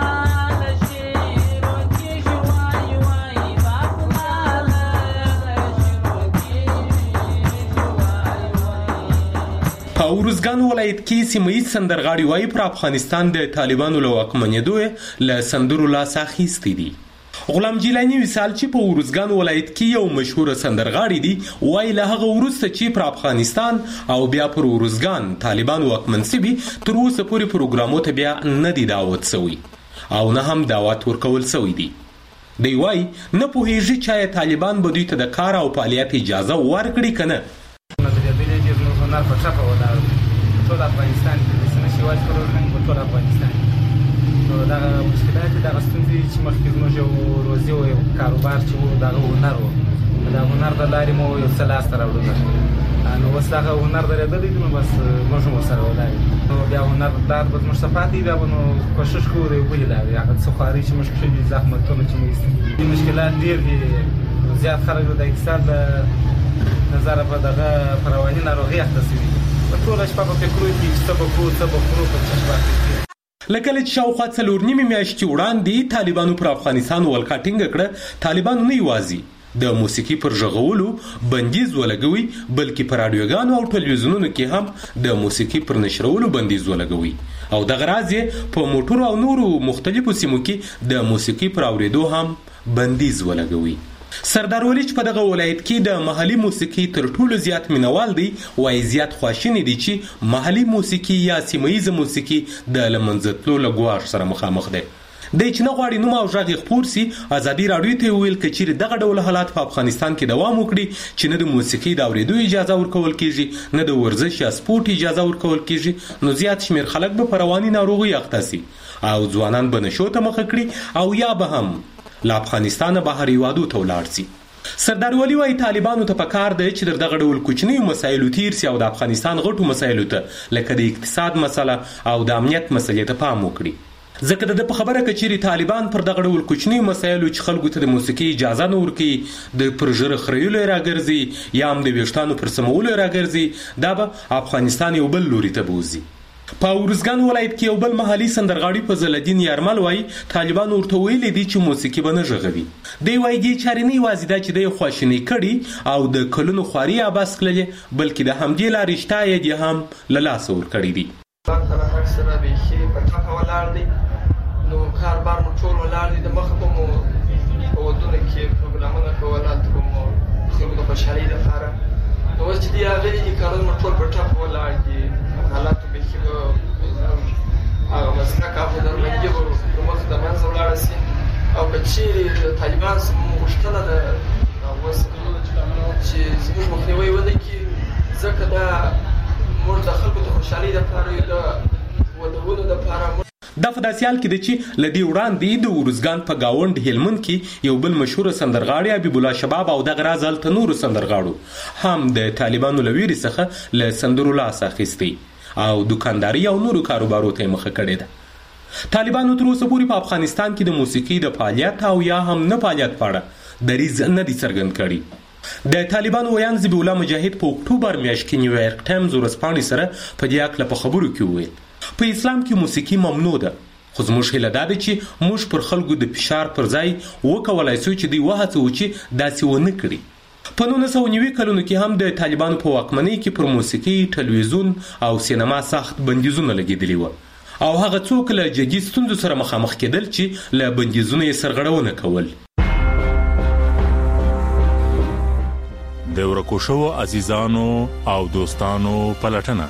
Speaker 1: په ورزګان ولایت کې سیمه‌یز سندرغاړي وایي پر افغانستان د طالبانو له واکمنېدو له سندرو لاس اخیستی دي. غلام جیلانی وصال چې په ورزګان ولایت کې یو مشهور سندرغاړي دي، وایي له هغه وروسته چې پر افغانستان او بیا پر ورزګان طالبان واکمن شوي، تر اوسه پورې پروګرامو ته بیا نه دی دعوت شوی او نه هم دعوت ورکول شوی دی. دی وایي نه پوهېږي چې طالبان به دوی ته د کار او فعالیت اجازه ورکړي که نه.
Speaker 8: هنر په ټپه ولاړ ټول افغانستان کې د سیمه پروګرام په ټول افغانستان نو دا مشکلات د غستونځي چې مخکې زموږ یو روزي او کاروبار چې وو دا هنر وو، دا هنر د لارې مو یو څه لاس ته راوړل، نو اوس دغه هنر درېدلی دی، نو بس موږ هم ورسره ولاړ یو. نو بیا هنر لار به زموږ څه پاتې بیا به نو کوشش کوو د یو بلې لارې هغه څه خوارۍ چې موږ کښې دي، زحمتونه چې موږ ایستلي دي، مشکلات ډېر دي. زیات خلک د اقتصاد له نظره په دغه په رواني ناروغۍ اخته شوي دي، په ټوله شپه په فکرو کې چې څه به کوو څه به خورو په چشمه کې.
Speaker 1: لکه چې شاوخوا 4 نیمې میاشتې وړاندې طالبانو پر افغانستان ولکه ټینګه کړه، طالبانو نه یوازې د موسیقي پر ژغولو بندیز ولګوي، بلکې پر راډیوګانو او ټلویزیونونو کې هم د موسیقي پر نشرولو بندیز ولګوي او دغه راز یې په موټرو او نورو مختلفو سیمو کې د موسیقي پر اورېدو هم بندیز ولګوي. سردار ولی چې په دغه ولایت کې د محلي موسیقي تر ټولو زیات مینوال دی، وایي زیات خواشینی دی چې محلي موسیقي یا سیمه‌ییزه موسیقي د له منځه تلو له ګواښ سره مخامخ دی. د چې نه غواړي نوم او ژغ خپور سي ازادي رادیو ته ویل کچیر دغه ډول حالات په افغانستان کې دوام وکړي چې نه د موسیقي د اوریدو اجازه ورکول کیږي نه د ورزش یا سپورت اجازه ورکول کیږي نو زیات شمیر خلک به په رواني ناروغي اخته سي او ځوانان به نشو ته مخ کړي او یا به هم له افغانستان بهر هیوادو ته ولاړ سي. سردار ولی وايي طالبانو ته پکار دی چې دغه ډول کوچنی مسایلو تیر سي او د افغانستان غټو مسایلو ته لکه د اقتصاد مسله او د امنیت مسلې ته پام وکړي ځکه د په خبره کچيري طالبان پر دغه ډول کوچنی مسایلو چې خلکو ته د موسیقي اجازه نه ورکړي د پرژره خریولو راګرځي یا هم د ویشتانو پر سمولو راګرځي دا به افغانستان یو بل لوري ته بوزي. په ورزګان ولایت کې یو بل محلي سندرغاړي فضل الدین یارمل وایي طالبان ورته ویلي دي چې موسیقي به نه ژغوي. دی وایي دې چارې نه یوازې دا چې دی خواشیني کړي او د کلونو خواري عباس کړلې بلکې د همدې لارې شته یې دي هم له لاسه ورکړي دي.
Speaker 11: سره بیخي په ټاپه ولاړ دی نو کاروبار مو ټول ولاړ دی د مخه به مو په ودونه کې پروګرامونه کول هلته به مو خلکو د خوشحالۍ لپاره نو اوس چې دی راغلي دي کارونه مو ټول په ټاپه ولاړ دي حالاتو بیخي هغه مسلک او درملګي به د مخ د منځه ولاړه سي او که چیرې طالبان زموږ غوښتنه ده اوس چې زموږ مخنیوی ونه کړي ځکه دا موږ د خلکو د خوشحالۍ دپاره یو د ودونو دپاره
Speaker 1: دا په داسې حال کې دی چې له دې وړاندې د ورزګان په گاوند هلمند کې یو بل مشهور سندرغاړی حبیب الله شباب او دغه راز هلته نورو سندرغاړو هم د طالبانو له ویرې څخه له سندرو لاس اخیستی او دکانداري او نورو کاروبارو ته مخه کړې ده. طالبانو تر اوسه پورې په افغانستان کې د موسیقي د فعالیت او یا هم نه فعالیت په اړه دریځ نه دي څرګند کړي. د طالبانو ویان ذبیح الله مجاهد په اکتوبر میاشت کې نیویارک ټایمز ورځپاڼې سره په دې اړه په خبرو کې وویل په اسلام کې موسیقي ممنوع ده خو زموږ هیله دا ده چې موږ پر خلکو د فشار پر ځای وکولای شو چې دوی وهڅوو چې داسې ونه کړي. په 1990 کلونو کې هم د طالبانو په واکمنۍ کې پر موسیقي ټلویزیون او سینما سخت بندیزونه لګېدلي وو او هغه څوک له جدي ستونزو سره مخامخ کېدل چې له بندیزونو یې سرغړونه کول.
Speaker 12: د ورکو شوو عزیزانو او دوستانو پلټنه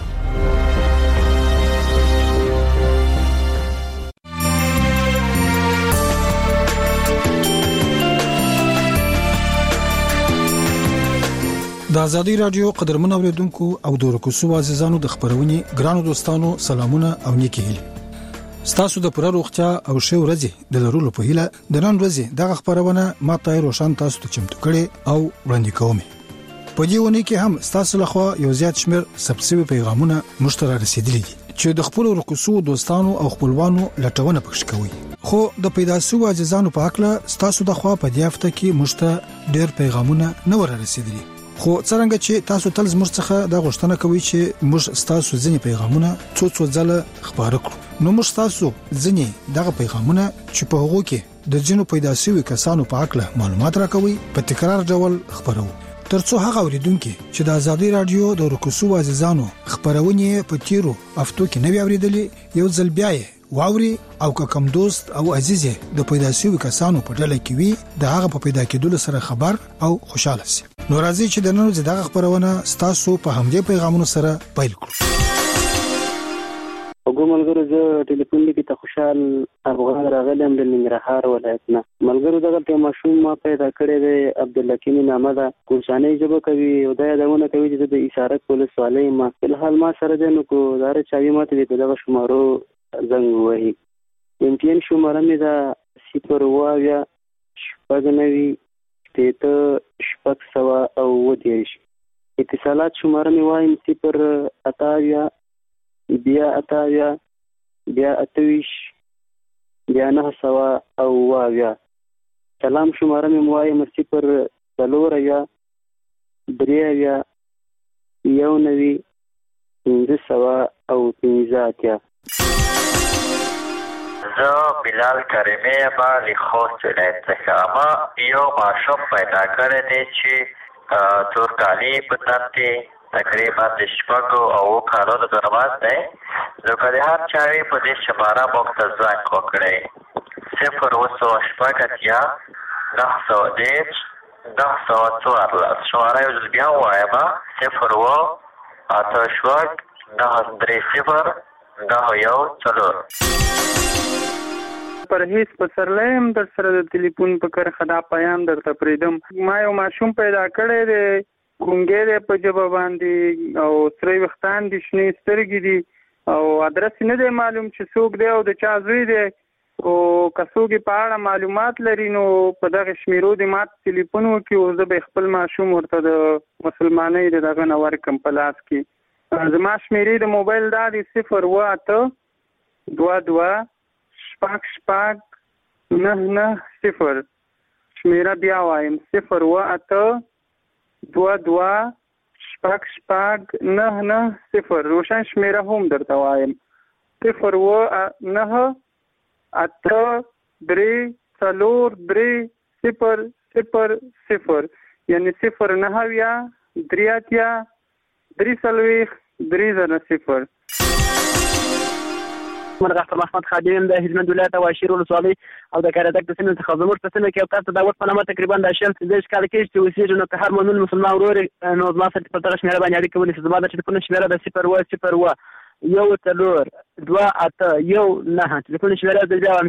Speaker 13: د ازادي رادیو قدرمن اوریدونکو او د ورکو شوو عزیزانو د خبرونې ګرانو دوستانو سلامونه او نیکی هیله ستاسو د پوره روغتیا او ښه ورځې د لرلو په هیله د نن ورځې دغه خبرونه ما ته روشن تاسو ته چمتو کړي او وړاندې کوم. په دې ونه کې هم ستاسو لخوا یو زیات شمیر سبسیبي پیغامونه مشترک رسیدلي دي چې د خپل ورکو شوو دوستانو او خپلوانو لټونه پکښ کوي. خو د پیدا شوو عزیزانو په حق له ستاسو د خوا په دې هفته کې مشته ډیر پیغامونه نه ورسېدلي خو څنګه چې تاسو تل زموږ څخه دا غوښتنه کوئ چې موږ تاسو ځینې پیغامونه څو ځله خبرو کړو نو موږ تاسو ځینې دغه پیغامونه چې په هغه کې د جنو پیدا شوی کسانو په اړه معلومات راکوي په تکرار ډول خبرو ترڅو هغه اوریدونکو چې د ازادي رادیو د ورکوسو عزیزانو خبرونه په تیرو هفتو کې نوي اوریدلې یو ځل بیا واوري او کم دوست او عزیز د پیدا شوی کسانو په ډله کې وي د هغه په پیدا کېدو سره خبر او خوشاله شي. نو راځي چې د نن دغه خبرونه تاسو په همدې پیغامونو سره پیل کړو.
Speaker 24: وګورئ زه ټلیفون کې ته خوشحال افغان راغلم د ننګرهار ولایت نه ملګرو دغه ته ماشوم ما پیدا کړی دی عبدالحکیم نامه ده کوشانۍ ژبه کوي او دا یادونه کوي چې د اشاره کول سوالای ما فلحال ما سره دی نو کو دار چاوي ماته د دغه شمارو زنګ وهي امتحان شماره مې دا 0 شپږ ته شپږ سوه او 30 اتصالات شماره مې وایم 0 بیا 28 بیا 900 او 20 سلام شماره مې وایم 0 3 او 15
Speaker 25: زه بلال کریمی ما لیخوست ولایت څخه ما یو ماشوم پیدا کړی دی چې تورکالي په تن کې تقریبا د 6 او 7 کالونو درماز دی نو که د هر چا وي په دې شماره موږ ته زنګ وکړئ 0 910 شماره یو ځل بیا ووایم 0 930 914
Speaker 3: پرهیز پسرلی هم در سره د ټلیفون په کرښه دا پیغام درته پرېږدم. ما یو ماشوم پیدا کړی دی، ګونګی دی په ژبه باندې او سره ویښتان دي، شنې سترګې دي او ادرس نه دی معلوم چې څوک دی او د چا زوی دی. او که څوک په اړه معلومات لري نو په دغه شمیرو دې ماته ټلیفون وکړي او زه به خپل ماشوم ورته د مسلمانۍ د دغه نه ورکړم په لاس کې. زما شمیرې د موبایل دا دی 02822 شمیره بیا وایم 02822 روشن شمیره هم درته وایم 098343000 یعنی 093
Speaker 24: مرغه محمد خادم د هلمند ولایت واشیر ولسوالۍ او د کاردک د سیمې څخه زموږ په سیمه کې او تاسو د وخت په نامه تقریبا د شل څه کال کې چې اوسېږي نو که هر مؤمن مسلمان ورور نو زما سره په دغه شمیره باندې اړیکه ونیسي. زما د ټلیفون شمیره د 0101819 ټلیفون شمیره د بیا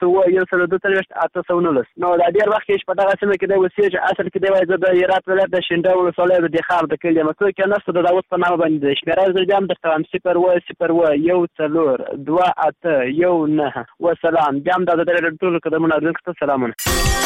Speaker 24: 0101819 نو دا ډیر وخت کې په دغه سیمه کې د اوسېږي اصل کې د وایي د هرات ولایت د شینډه ولسوالۍ د خار د کلی مکو کې نسته د وخت په نامه باندې د شمیره د بیا د 0101819 وسلام بیا د ټول قدمونه درکته سلامونه.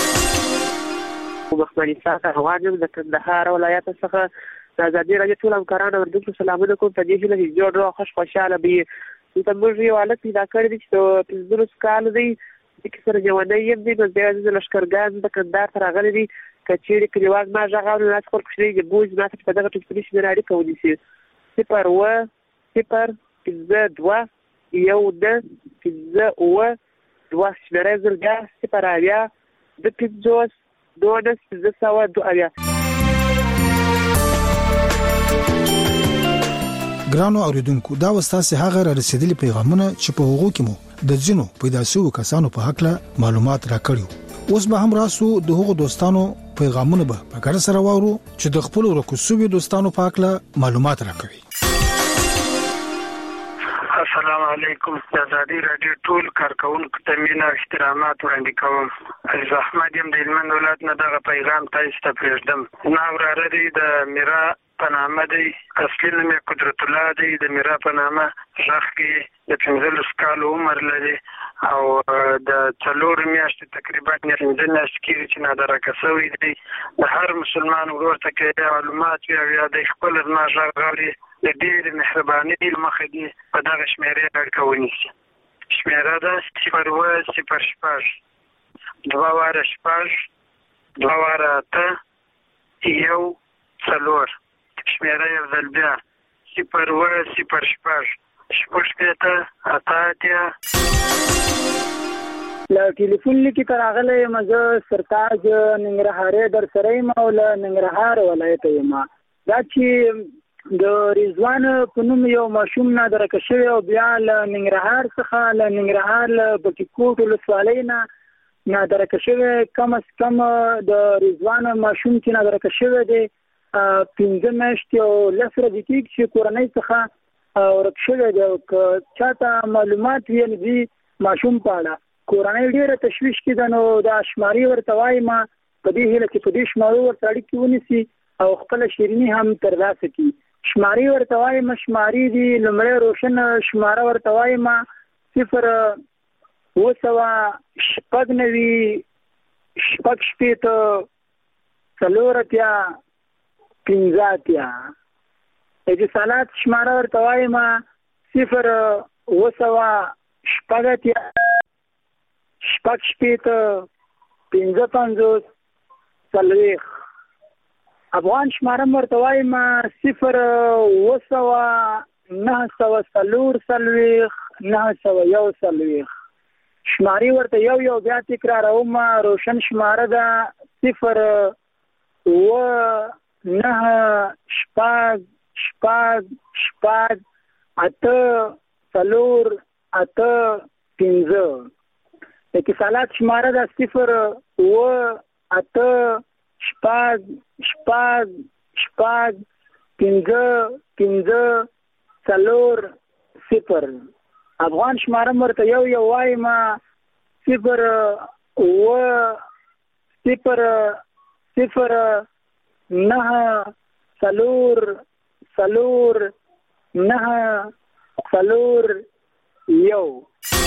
Speaker 24: افغانستان ته غواړم د کندهار ولایت څخه د ازادي راډیو ټول همکارانو ورته سلامونه کوم. په دې هیله چې جوړ خوشاله وي. ته موږ یو حالت پیدا کړی دی چې 15 کال دی چې سره ژوندی یم دی نو بیا د لښکرګان د کندهار ته راغلی دی. که چیرې کلیوال ما غږ اوري ناس خپل کوچنی د بوج ما ته په دغه ټلیفوني شمیره اړیکه ونیسي 01052 شمیره زرګه 0
Speaker 13: ګرانو اوریدونکو دا وستاسې هغه را رسیدلي پیغامونه چې په هغو کې مو د ځینو پیدا شوو کسانو په حق له معلومات راکړیو. اوس به هم راسو د هغو دوستانو پیغامونه به په ګډه سره واورو چې د خپل ورکو شوي دوستانو په حق له معلومات راکوي.
Speaker 3: السلام علیکم. د ازادي راډیو ټول کارکونکو ته مینه او احترامات وړاندې کوم. عزیز احمد یم د هلمند ولایت نه دغه پیغام تاسو ته پرېږدم. زما وراره دی د میرا په نامه دی، اصلي نوم یې قدرت الله دی. د میرا په نامه غږ کې د 15 کالو عمر لري او د 4 میاشتې تقریبا 15 میاشتې کېږي چې نادرکه شوی دی. د هر مسلمان ورور ته که معلومات وي او یا د خپل زما غږ اوري د ډېرې مهربانۍ له مخې دې په دغه شمیرې اړیکه ونیسي. شمیره ده 01006 2 واره 6 2 واره 8 1 شمیره یو ځل بیا 01006
Speaker 24: له ټلیفون لیکي ته راغلی یم. زه سرتاج ننګرهارۍ در سره یم او له ننګرهار ولایت یم. دا چې د رضوان په نوم یو ماشوم نادرکه شوی او بیا له ننګرهار څخه له ننګرهار له بټي-کوټ ولسوالۍ نه نادرکه شوی. کم از کم د رضوان ماشوم چې نادرکه شوی دی 15 میاشتې او 10 ورځې کېږي چې کورنۍ څخه ورک شوی دی. او که چاته معلومات وي د ماشوم په اړه کورنۍ ډېره تشویش کې ده نو دا شمارې ورته وایم په دې هیله چې په دې شمارو ورته اړیکې ونیسي او خپله شیریني هم ترلاسه کړي. شمارې ورته وایم شمارې دي لومړی روشن شماره ورته وایم 0 اتصالات شماره ورته وایم 0 افغان شماره ورته وایم 0 شمارې ورته یو بیا تکراروم. روشن شماره ده 0 اتصالات شماره ده 0 افغان شماره ورته یو وایم
Speaker 3: 0 9 4 9 4 1.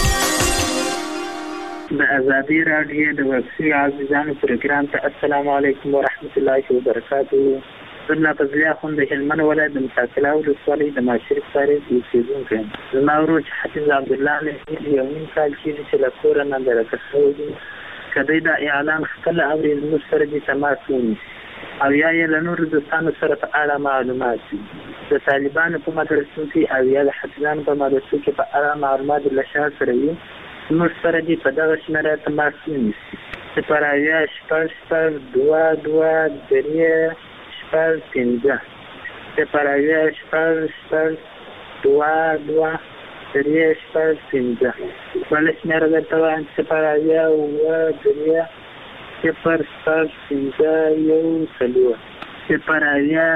Speaker 3: د ازادي رادیو د وسیع عزیزانو پروګرام ته السلام علیکم ورحمت الله وبرکاته. زما په ځای خوند هلمند ولایت د مساکلا ولسوالۍ د ماشرف ساري اوسیدونکی یم. زما ورور حفیظ عبد الله له یو نیم کال چې له کور نه درکښو کدی دا اعلان خپل اوري زموږ سره د تماس ونیسي او یا یې له نورو دوستانو سره په اړه معلومات وي. د طالبانو په مدرسو کې او یا د حفیظانو په مدرسو کې په اړه معلومات له شا سره وي، زموږ سره دې په دغه شمېره تماس ونیسي. صفراویا 6 2 2 3 5 صفراویا 6 2 2 3 5 بله شمېره درته وایم صفراویا 3 0 5 1 4 صفراویا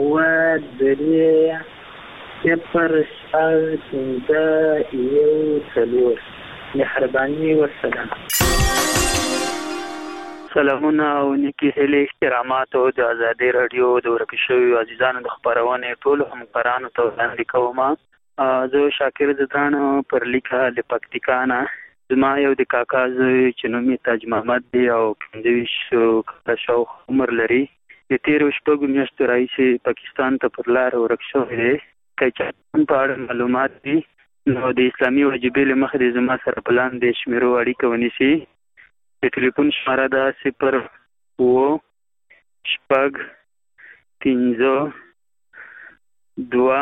Speaker 3: 3 0 5 1 4. مهرباني والسلام. سلامونه او نیکی هیلې احترامات او د ازادي رادیو د ورکې شویو عزیزانو د خپرونې ټولو همکارانو ته وړاندې کوم. زه شاکر زدان پر لیکه له پکتیکا نه. زما یو د کاکا زوی چې نوم یې تاج محمد دی او 25 کاله شاوخوا عمر لري. د تېرو شپږو میاشتو راهیسې پاکستان ته پر لار ورک شوی دی. که چا په اړه معلومات دي نو د اسلامي واجبې له مخې د زما سره په لاندې شمیرو اړیکه ونیسي. د ټلیفون شماره ده 0 6 5 2.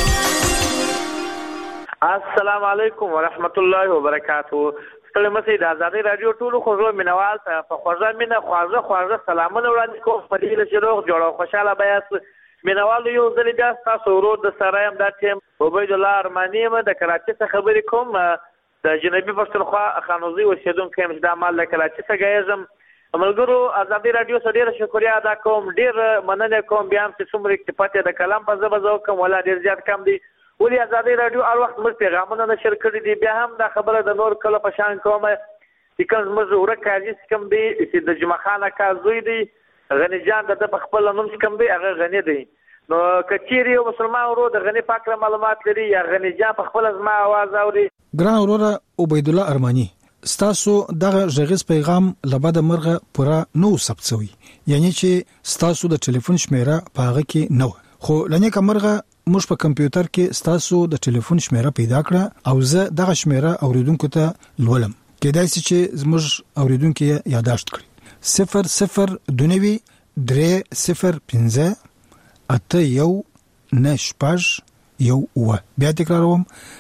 Speaker 4: السلام علیکم ورحمت الله وبرکاتو. ستړي مسئ د ازادي رادیو ټولو خوږو مینوال ته په خوږه مینه خواږه سلامونه وړاندې کوم. په دې چې روغ جوړ او خوشحاله بیاست. مینوالو یو ځل بیا ستاسو ورور د سره یم دا ټیم عبید الله ارماني یم د کراچۍ څخه خبرې کوم. د جنوبي پښتونخوا خانوزي اوسېدونکی یم چې دا مال د کراچۍ څخه ګیږم. ملګرو ازادي رادیو څخه ډېره شکریه ادا کوم، ډېر مننه کوم. بیا هم چې څومره اکتفاط د کلام په ژبه زه وکړم ولا ډېر زیات کم دی. ولې ازادي رادیو هر وخت موږ پیغامونه نشر کړي دي. بیا هم دا خبره د نور کله په شان کوم چې کوم زموږ ورک حاجي کوم دی چې د جمعه خان اکا زوی دی غني جان د په خپل نوم کوم دی هغه غني دی. نو کچيري یو مسلمان ورو د غني پاک معلومات لري یا غني جان په خپل ازما आवाज اوري.
Speaker 13: ګران وروره عبید الله ارماني، ستاسو دغه ژغیز پیغام لبد مرغه پورا نو ثبت شوی، یعنی چې ستاسو د ټلیفون شمیره پاغه کې نو، خو لنه کمرغه موږ په کمپیوټر کې ستاسو د ټلیفون شمیره پیدا کړه او زه دغه شمیره اوریدونکو ته لولم. کېدای شي چې زموږ اوریدونکو یاداشت کړي. 00 2 3 0 5 اته یو نشپاش یو و. بیا تکراروم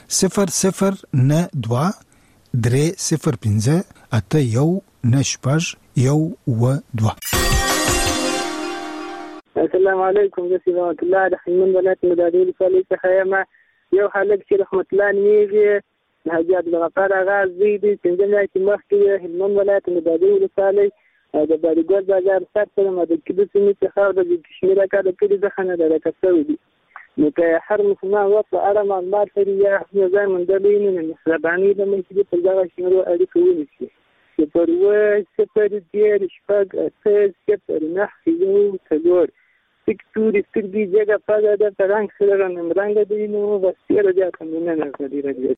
Speaker 13: 0092 305 اته یو نشپاش یو و 2.
Speaker 24: السلام علیکم. زه رحمت الله د هلمند ولایت مدادي ولسوالۍ څخه یم. یو هلک چې رحمت الله نومیږي حاجي عبدالغفار اغا زوی دی. 5 میاشتې مخکې هلمند ولایت مدادي ولسوالۍ د باریګل بازار سر سره د کډو سیمې څخه د کشمیر اکا د کډې څخه نه درکښو دي. نو که هر مسلمان وخت په اړه معلومات لري یا ځای موندلی نو مهرباني ده چې په دغه شمیرو اړیکه ونیسي. 0 0 شپږ اته 0 9 یو 4 سکتوري سترګې جګه پاده ده په رنګ سره رنګ دی. نو بس ډېره زیاته مننه ازادي رادیو.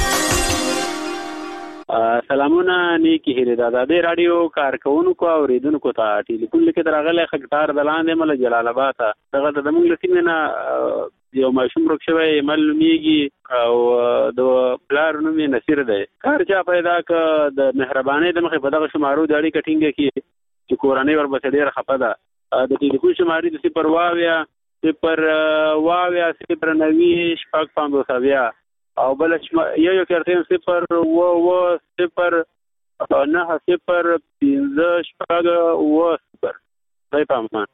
Speaker 9: سلامونه نیکی هیله د ازادي رادیو کارکونکو او اوریدونکو ته ټلیفون لیکه درغله خکټار دلاندې مل جلال آباد ته دغه د موږ لسینه نه یو ماشوم ورک شوی ملمیږي او د پلار نوم نصیر دی. کار چا پیدا ک د مهرباني د مخې په دغه شمارو د اړیکه ټینګه کی چې کورنۍ ور بس ډیر خپه ده. د ټلیفون شمارې د 0 9 شپږ 5 او بل یو کارتین 0 و 0 9 0 5 شپږ و 0. دای پامان.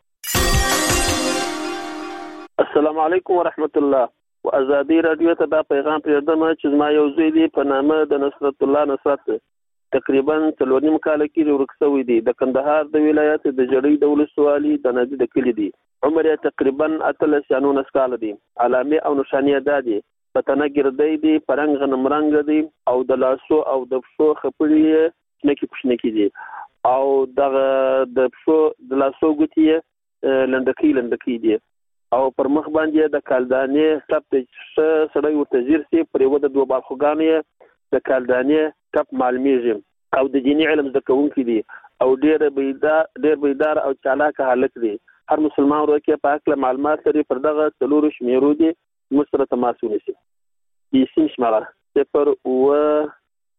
Speaker 10: السلام علیکم ورحمت الله. و ازادي رادیو ته دا پیغام پرېږدم چې زما یو زوی دی په نامه د نصرت الله نصرت تقریبا 4 کال کې ورک شوی دی. د کندهار د ولایت د جړۍ د ولسوالۍ د نادي د کلی دی. عمر یې تقریبا 19 کال دی. علامه او نشانه ده دي پتنه ګردی دي، پرنګ غنم رنګ دي او د لاسو او د پښو خپړې نکی پښنکی دي او د پښو د لاسو ګوتې لنډکی دي او پر مخ باندې د کالدانې ټپ ته سړی ورته ځیر سي پر یو د دوه برخوګانې د کالدانې ټپ معلومیږي او د دیني علم زده کوونکي دي او ډېر بیدار او چالاک هلک دي. هر مسلمان ورکه په هکله معلومات لري پر دغه څلورو شمیرو دي موږ سره تماس ونیسي. سیم شماره 0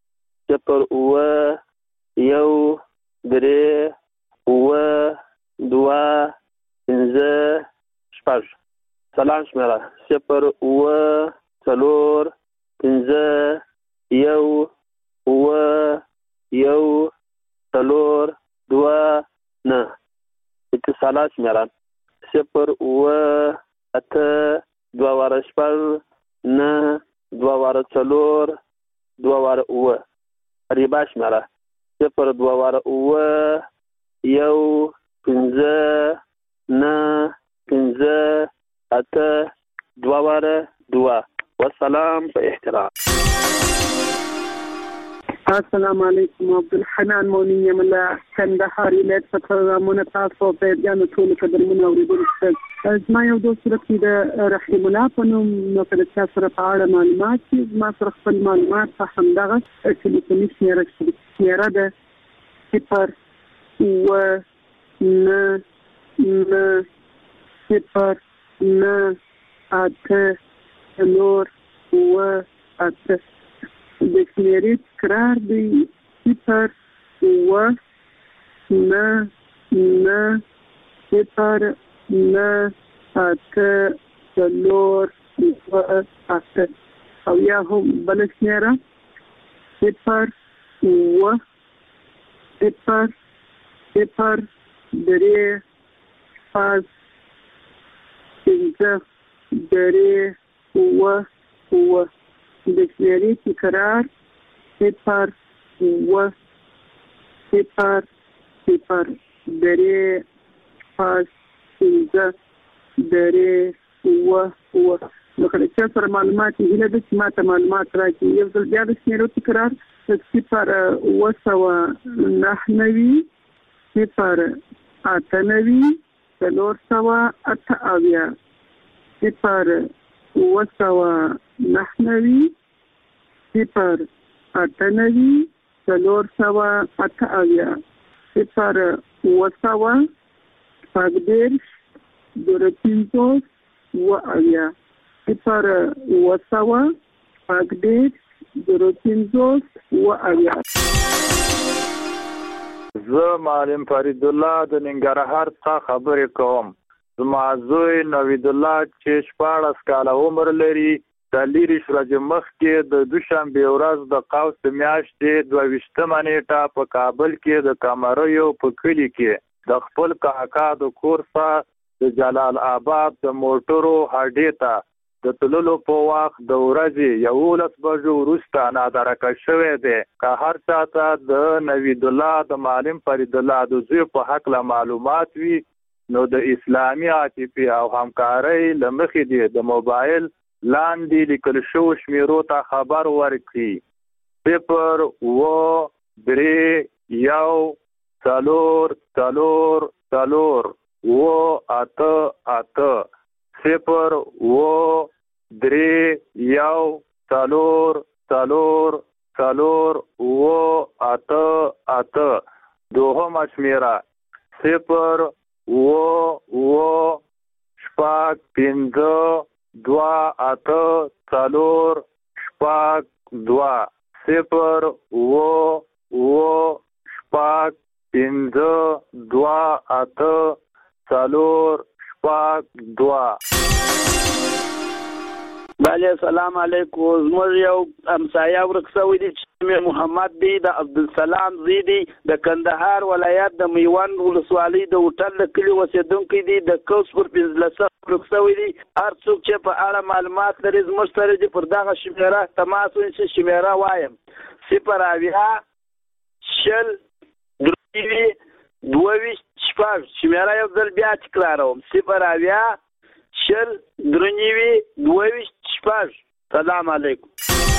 Speaker 10: 1 3 2 5 شپږ. سلام شمیره 0 4 5 1 4 2 9. اتصالات شمیره 0 8 2 واره شپږ 9 2 واره 4 2 واره 9. ریبا شمیره 0 2 واره 1 5 9 5 8 2 واره 2. والسلام په احترام.
Speaker 5: السلام علیکم. عبدالحنان مونی یم له کندهار ولایت څخه پروګرامونه تاسو په ځان ټول قدرمن اوریدونکو زما یو دوست چې د رحیم الله په نوم نو کله چې سره په اړه معلومات چې ما سره خپل معلومات په همدغه ټلیفوني شمیره ده 0 9 8 د شمیرې تکرار دی 0 9 0 9 8 4 8 او یا هم بل شمیره 0 0 3 5 5 3 د شمیرې تکرار 0 0 0 3 5 5 3 نو کله چې سره معلومات هیله د چې ماته معلومات راکړي یو ځل بیا د شمیرو تکرار 0 9 0 8 9 4 0 9 0 8 9 4 0 Pagder Dorothintos Waavia 0 Pagder Dorothintos Waavia.
Speaker 7: زه معلم فرید الله د ننګرهار څخه خبرې کوم. زما زوی نوید الله چې 14 کاله عمر لري د لیري شرج مخکې د دوشنبه ورځ د قوس میاشتې 22 نیټه په کابل کې د کمریو په کلی کې د خپل کاکا د کور څخه د جلال آباد د موټرو هډې ته د تللو په وخت د ورځې 11 بجو وروسته نادرکه شوی دی. که هر چاته د نوید الله د معلم فرید الله د زوی په هکله معلومات وي نو د اسلامي عاطفې او همکارۍ له مخې دی د موبایل لاندې لیکل شوو شمیرو ته خبر ورکړي. 0 3 1 4 4 4 8 8 0 3 1 4 4 4 8 8 دوهمه شمیره 0 شپږ 5 2 8 4 شپږ 2 0 شپږ 5 2 8 4 شپږ 2.
Speaker 14: بله السلام علیکم. زموږ یو همسایه ورک شوی دی چې محمد دی د عبدالسلام زوی دی د کندهار ولایت د میوند ولسوالۍ د هوټل د کلي اوسېدونکی دی د کوس پر 15 ورک شوی دی. هر څوک چې په اړه معلومات لري زموږ سره دی پر دغه شمیره تماس ونیسي. شمیره وایم 0 شل 22 شپږ. شمیره یو ځل بیا تکراروم 0 شل 22 شپږ سلام علیکم.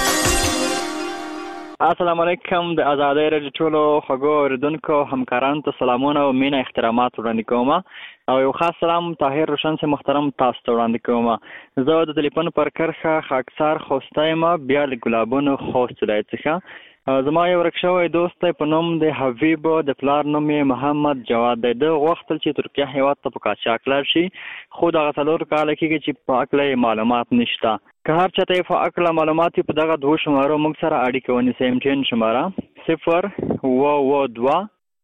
Speaker 15: السلام علیکم. د آزادۍ رادیو ټولو خوږو اوریدونکو همکارانو ته سلامونه او مینه احترامات وړاندې کوم او یو خاص سلام طاهر روشن سے محترم تاسو ته وړاندې کوم. زه د ټلیفون پر کرښه خاکسار خوستایم بیا له ګلابونو خوست ولایت څخه. زما یو ورک شوی دوست په نوم د حبیب د پلار نوم یې محمد جواد دی. د غوښتل چې ترکیه هیواد ته په قاچاق لاړ شي خو دغه 4 کاله کېږي چې په هکله معلومات نشته. که هر چاته یې په هکله معلومات په دغه 2 شمارو موږ سره اړیکه ونیسئ. MTN شماره 022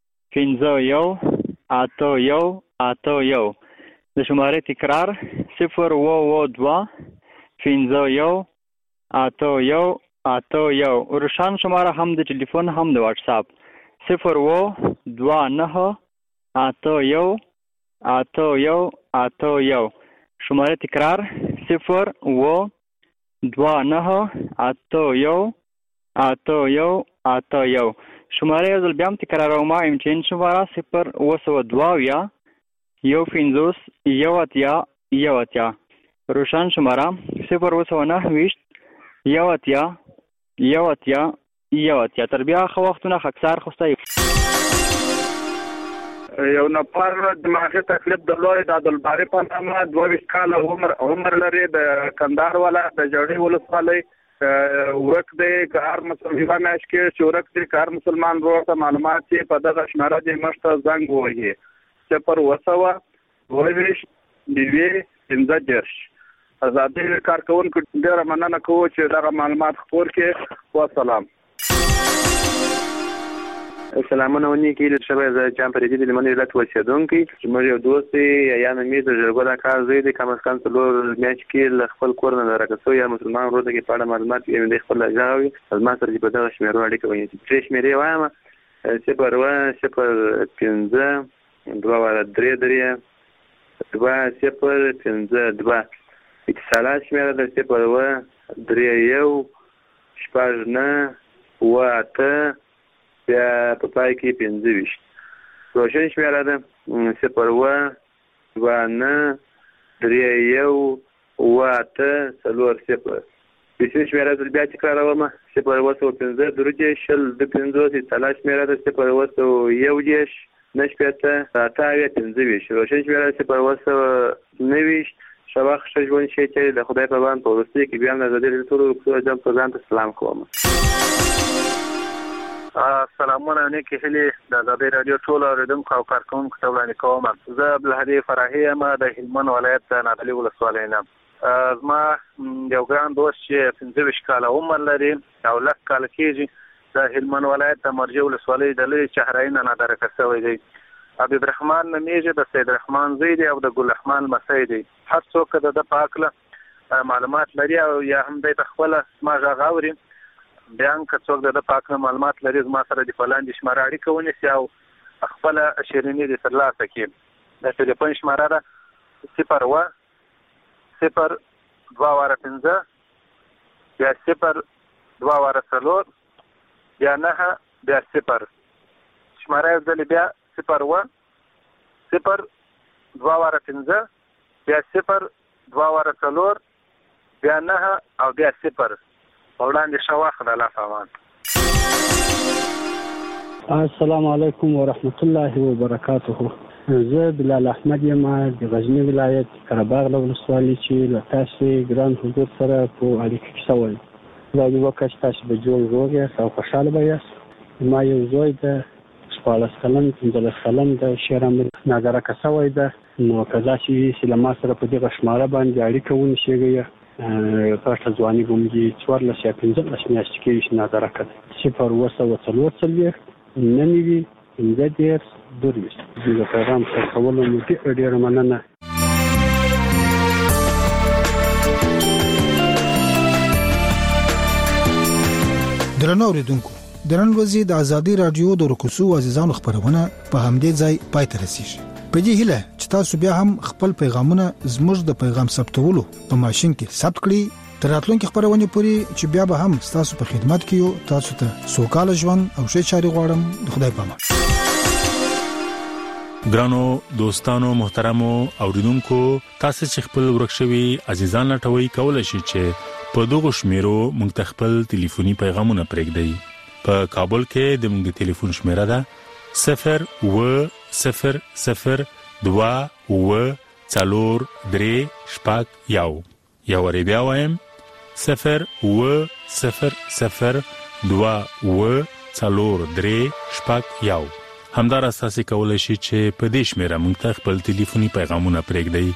Speaker 15: 51 81 د شمارې تکرار 022 51 81. روشن شماره هم د ټلیفون هم د واتس اپ 029 81 81. شماره تکرار 029 81 81. شماره یو ځل بیا هم تکراروم. MTN شماره 022 15 روشن شماره 029 یو تر بیا خو وختونه خاکسار خوسته.
Speaker 3: یو نفر دماغي تکلیف درلود د عبدالباری په نامه 22 کاله عمر لري د کندهار ولایت د جوړي ولسوالۍ ورک دی. کار مسلمان مېش کې چې ورک دی کار مسلمان ورته معلومات چې په دغه شماره د مشته زنګ وایي 022 آزادۍ کارکونکو ډېره مننه کوو چې دغه معلومات خپور کړي. والسلام.
Speaker 17: سلامونه ونی کې شبه ز چم پرې دي لمنې ولایت اوسېدونکي چې موږ یو دوست یا نمې د جرګو د کار زوی د کم از کم څلور میاشت کې خپل کور نه راکسو یا مسلمان ورته کې په اړه معلومات یې د خپل ځاوي از ما سره په دغه شمیرو اړیکه ونی چې ترې شمیرې وایم 0 اتصالات شمیره د 0 3 بیا په پای کې 25. روشن شمیره ده 0 2 3 بسیار شمیره ده بیا تکراروم 0 درجه شل د 50 اتصالات شمیره ده 0 نشپیته تاویه 25. روشن شمیره 0 90 شباخ شجون شي چې د خدای په باندې په ورسته کې بیا نه زده ټول جام پرځان ته سلام کوم.
Speaker 19: سلامونه نیکی هلی د آزادۍ رادیو ټول اوریدونکو او کارکونکو ته وړاندې کوم. زه عبدالهادي فرحي یم د هلمند ولایت نادعلي ولسوالۍ نه. زما یو ګران دوست چې 15 کاله عمر لري او 10 کاله کېږي د هلمند ولایت د مرجع ولسوالۍ د لوی چهرایي نه نادرکه شوی دی. حبیب رحمان نمیږي د سید رحمان زوی دی او د ګل رحمان مسعود دی. هر څوک د پاکله معلومات لري او یا هم د خپل ما غاوري بیان که څوک د پاکله معلومات لري زما سره د فلان د شماره اړیکه ونیسي او خپل شیرینی د ترلاسه کړي. د ټلیفون شماره ده 0 0 2 یا 0 2 یا 9 بیا 0. شماره یو ځل بیا 0 0 2 بیا 0 2 بیا 9 او بیا 0. وړاندې شواخ د الله فامان.
Speaker 24: السلام علیکم ورحمت الله وبرکاته. زه بلال احمد یم د غزنی ولایت قرهباغ ولسوالۍ چې له تاسو ګران حضور سره په اړیکه کې شوی. دا یو وخت تاسو به جوړ روغ او خوشاله بایاست. ما یو زوی د 14 کلن 15 کلن د شهرام نظر کسوي ده نو کله چې لما سره په دغه شماره باندې اړیکه ونشيږي پښه ځواني ګمږي 14 یا 15 میاشتې کې نظر کړ 0 ننوي انځدير درويش د پیغام سره کولو مو ډېر مننه.
Speaker 13: درنو اوریدونکو درن ورځې د آزادۍ رادیو د رکوسو عزیزانو خبرونه په همدې ځای پای ته رسیږي. په دې هیله چې تاسو بیا هم خپل پیغامونه زموږ د پیغام ثبتولو په ماشين کې ثبت کړئ. تر راتلونکي خبرونه پورې چې بیا به هم تاسو په خدمت کې یو. تاسو ته سوکاله ژوند او ښه چاري غواړم. د خدای په امان.
Speaker 12: ګرانو دوستانو محترمو اوریدونکو تاسو چې خپل ورکشوي عزیزان لټوي کولای شئ چې په دغه شمیرو موږ خپل ټلیفوني پیغامونه پرېږدئ. په کابل کې د موږ ټلیفون شمیره ده 0-0-0-2-4-3-1. یا ور بیا وایم 0-0-0-2-4-3-1. همدار اساسي کولای شي چې په دې شمیره موږ خپل ټلیفوني پیغامونه پرېږدئ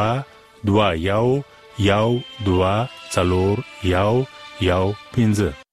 Speaker 12: 0-0-02-02-21-1-2-4-1-1-5.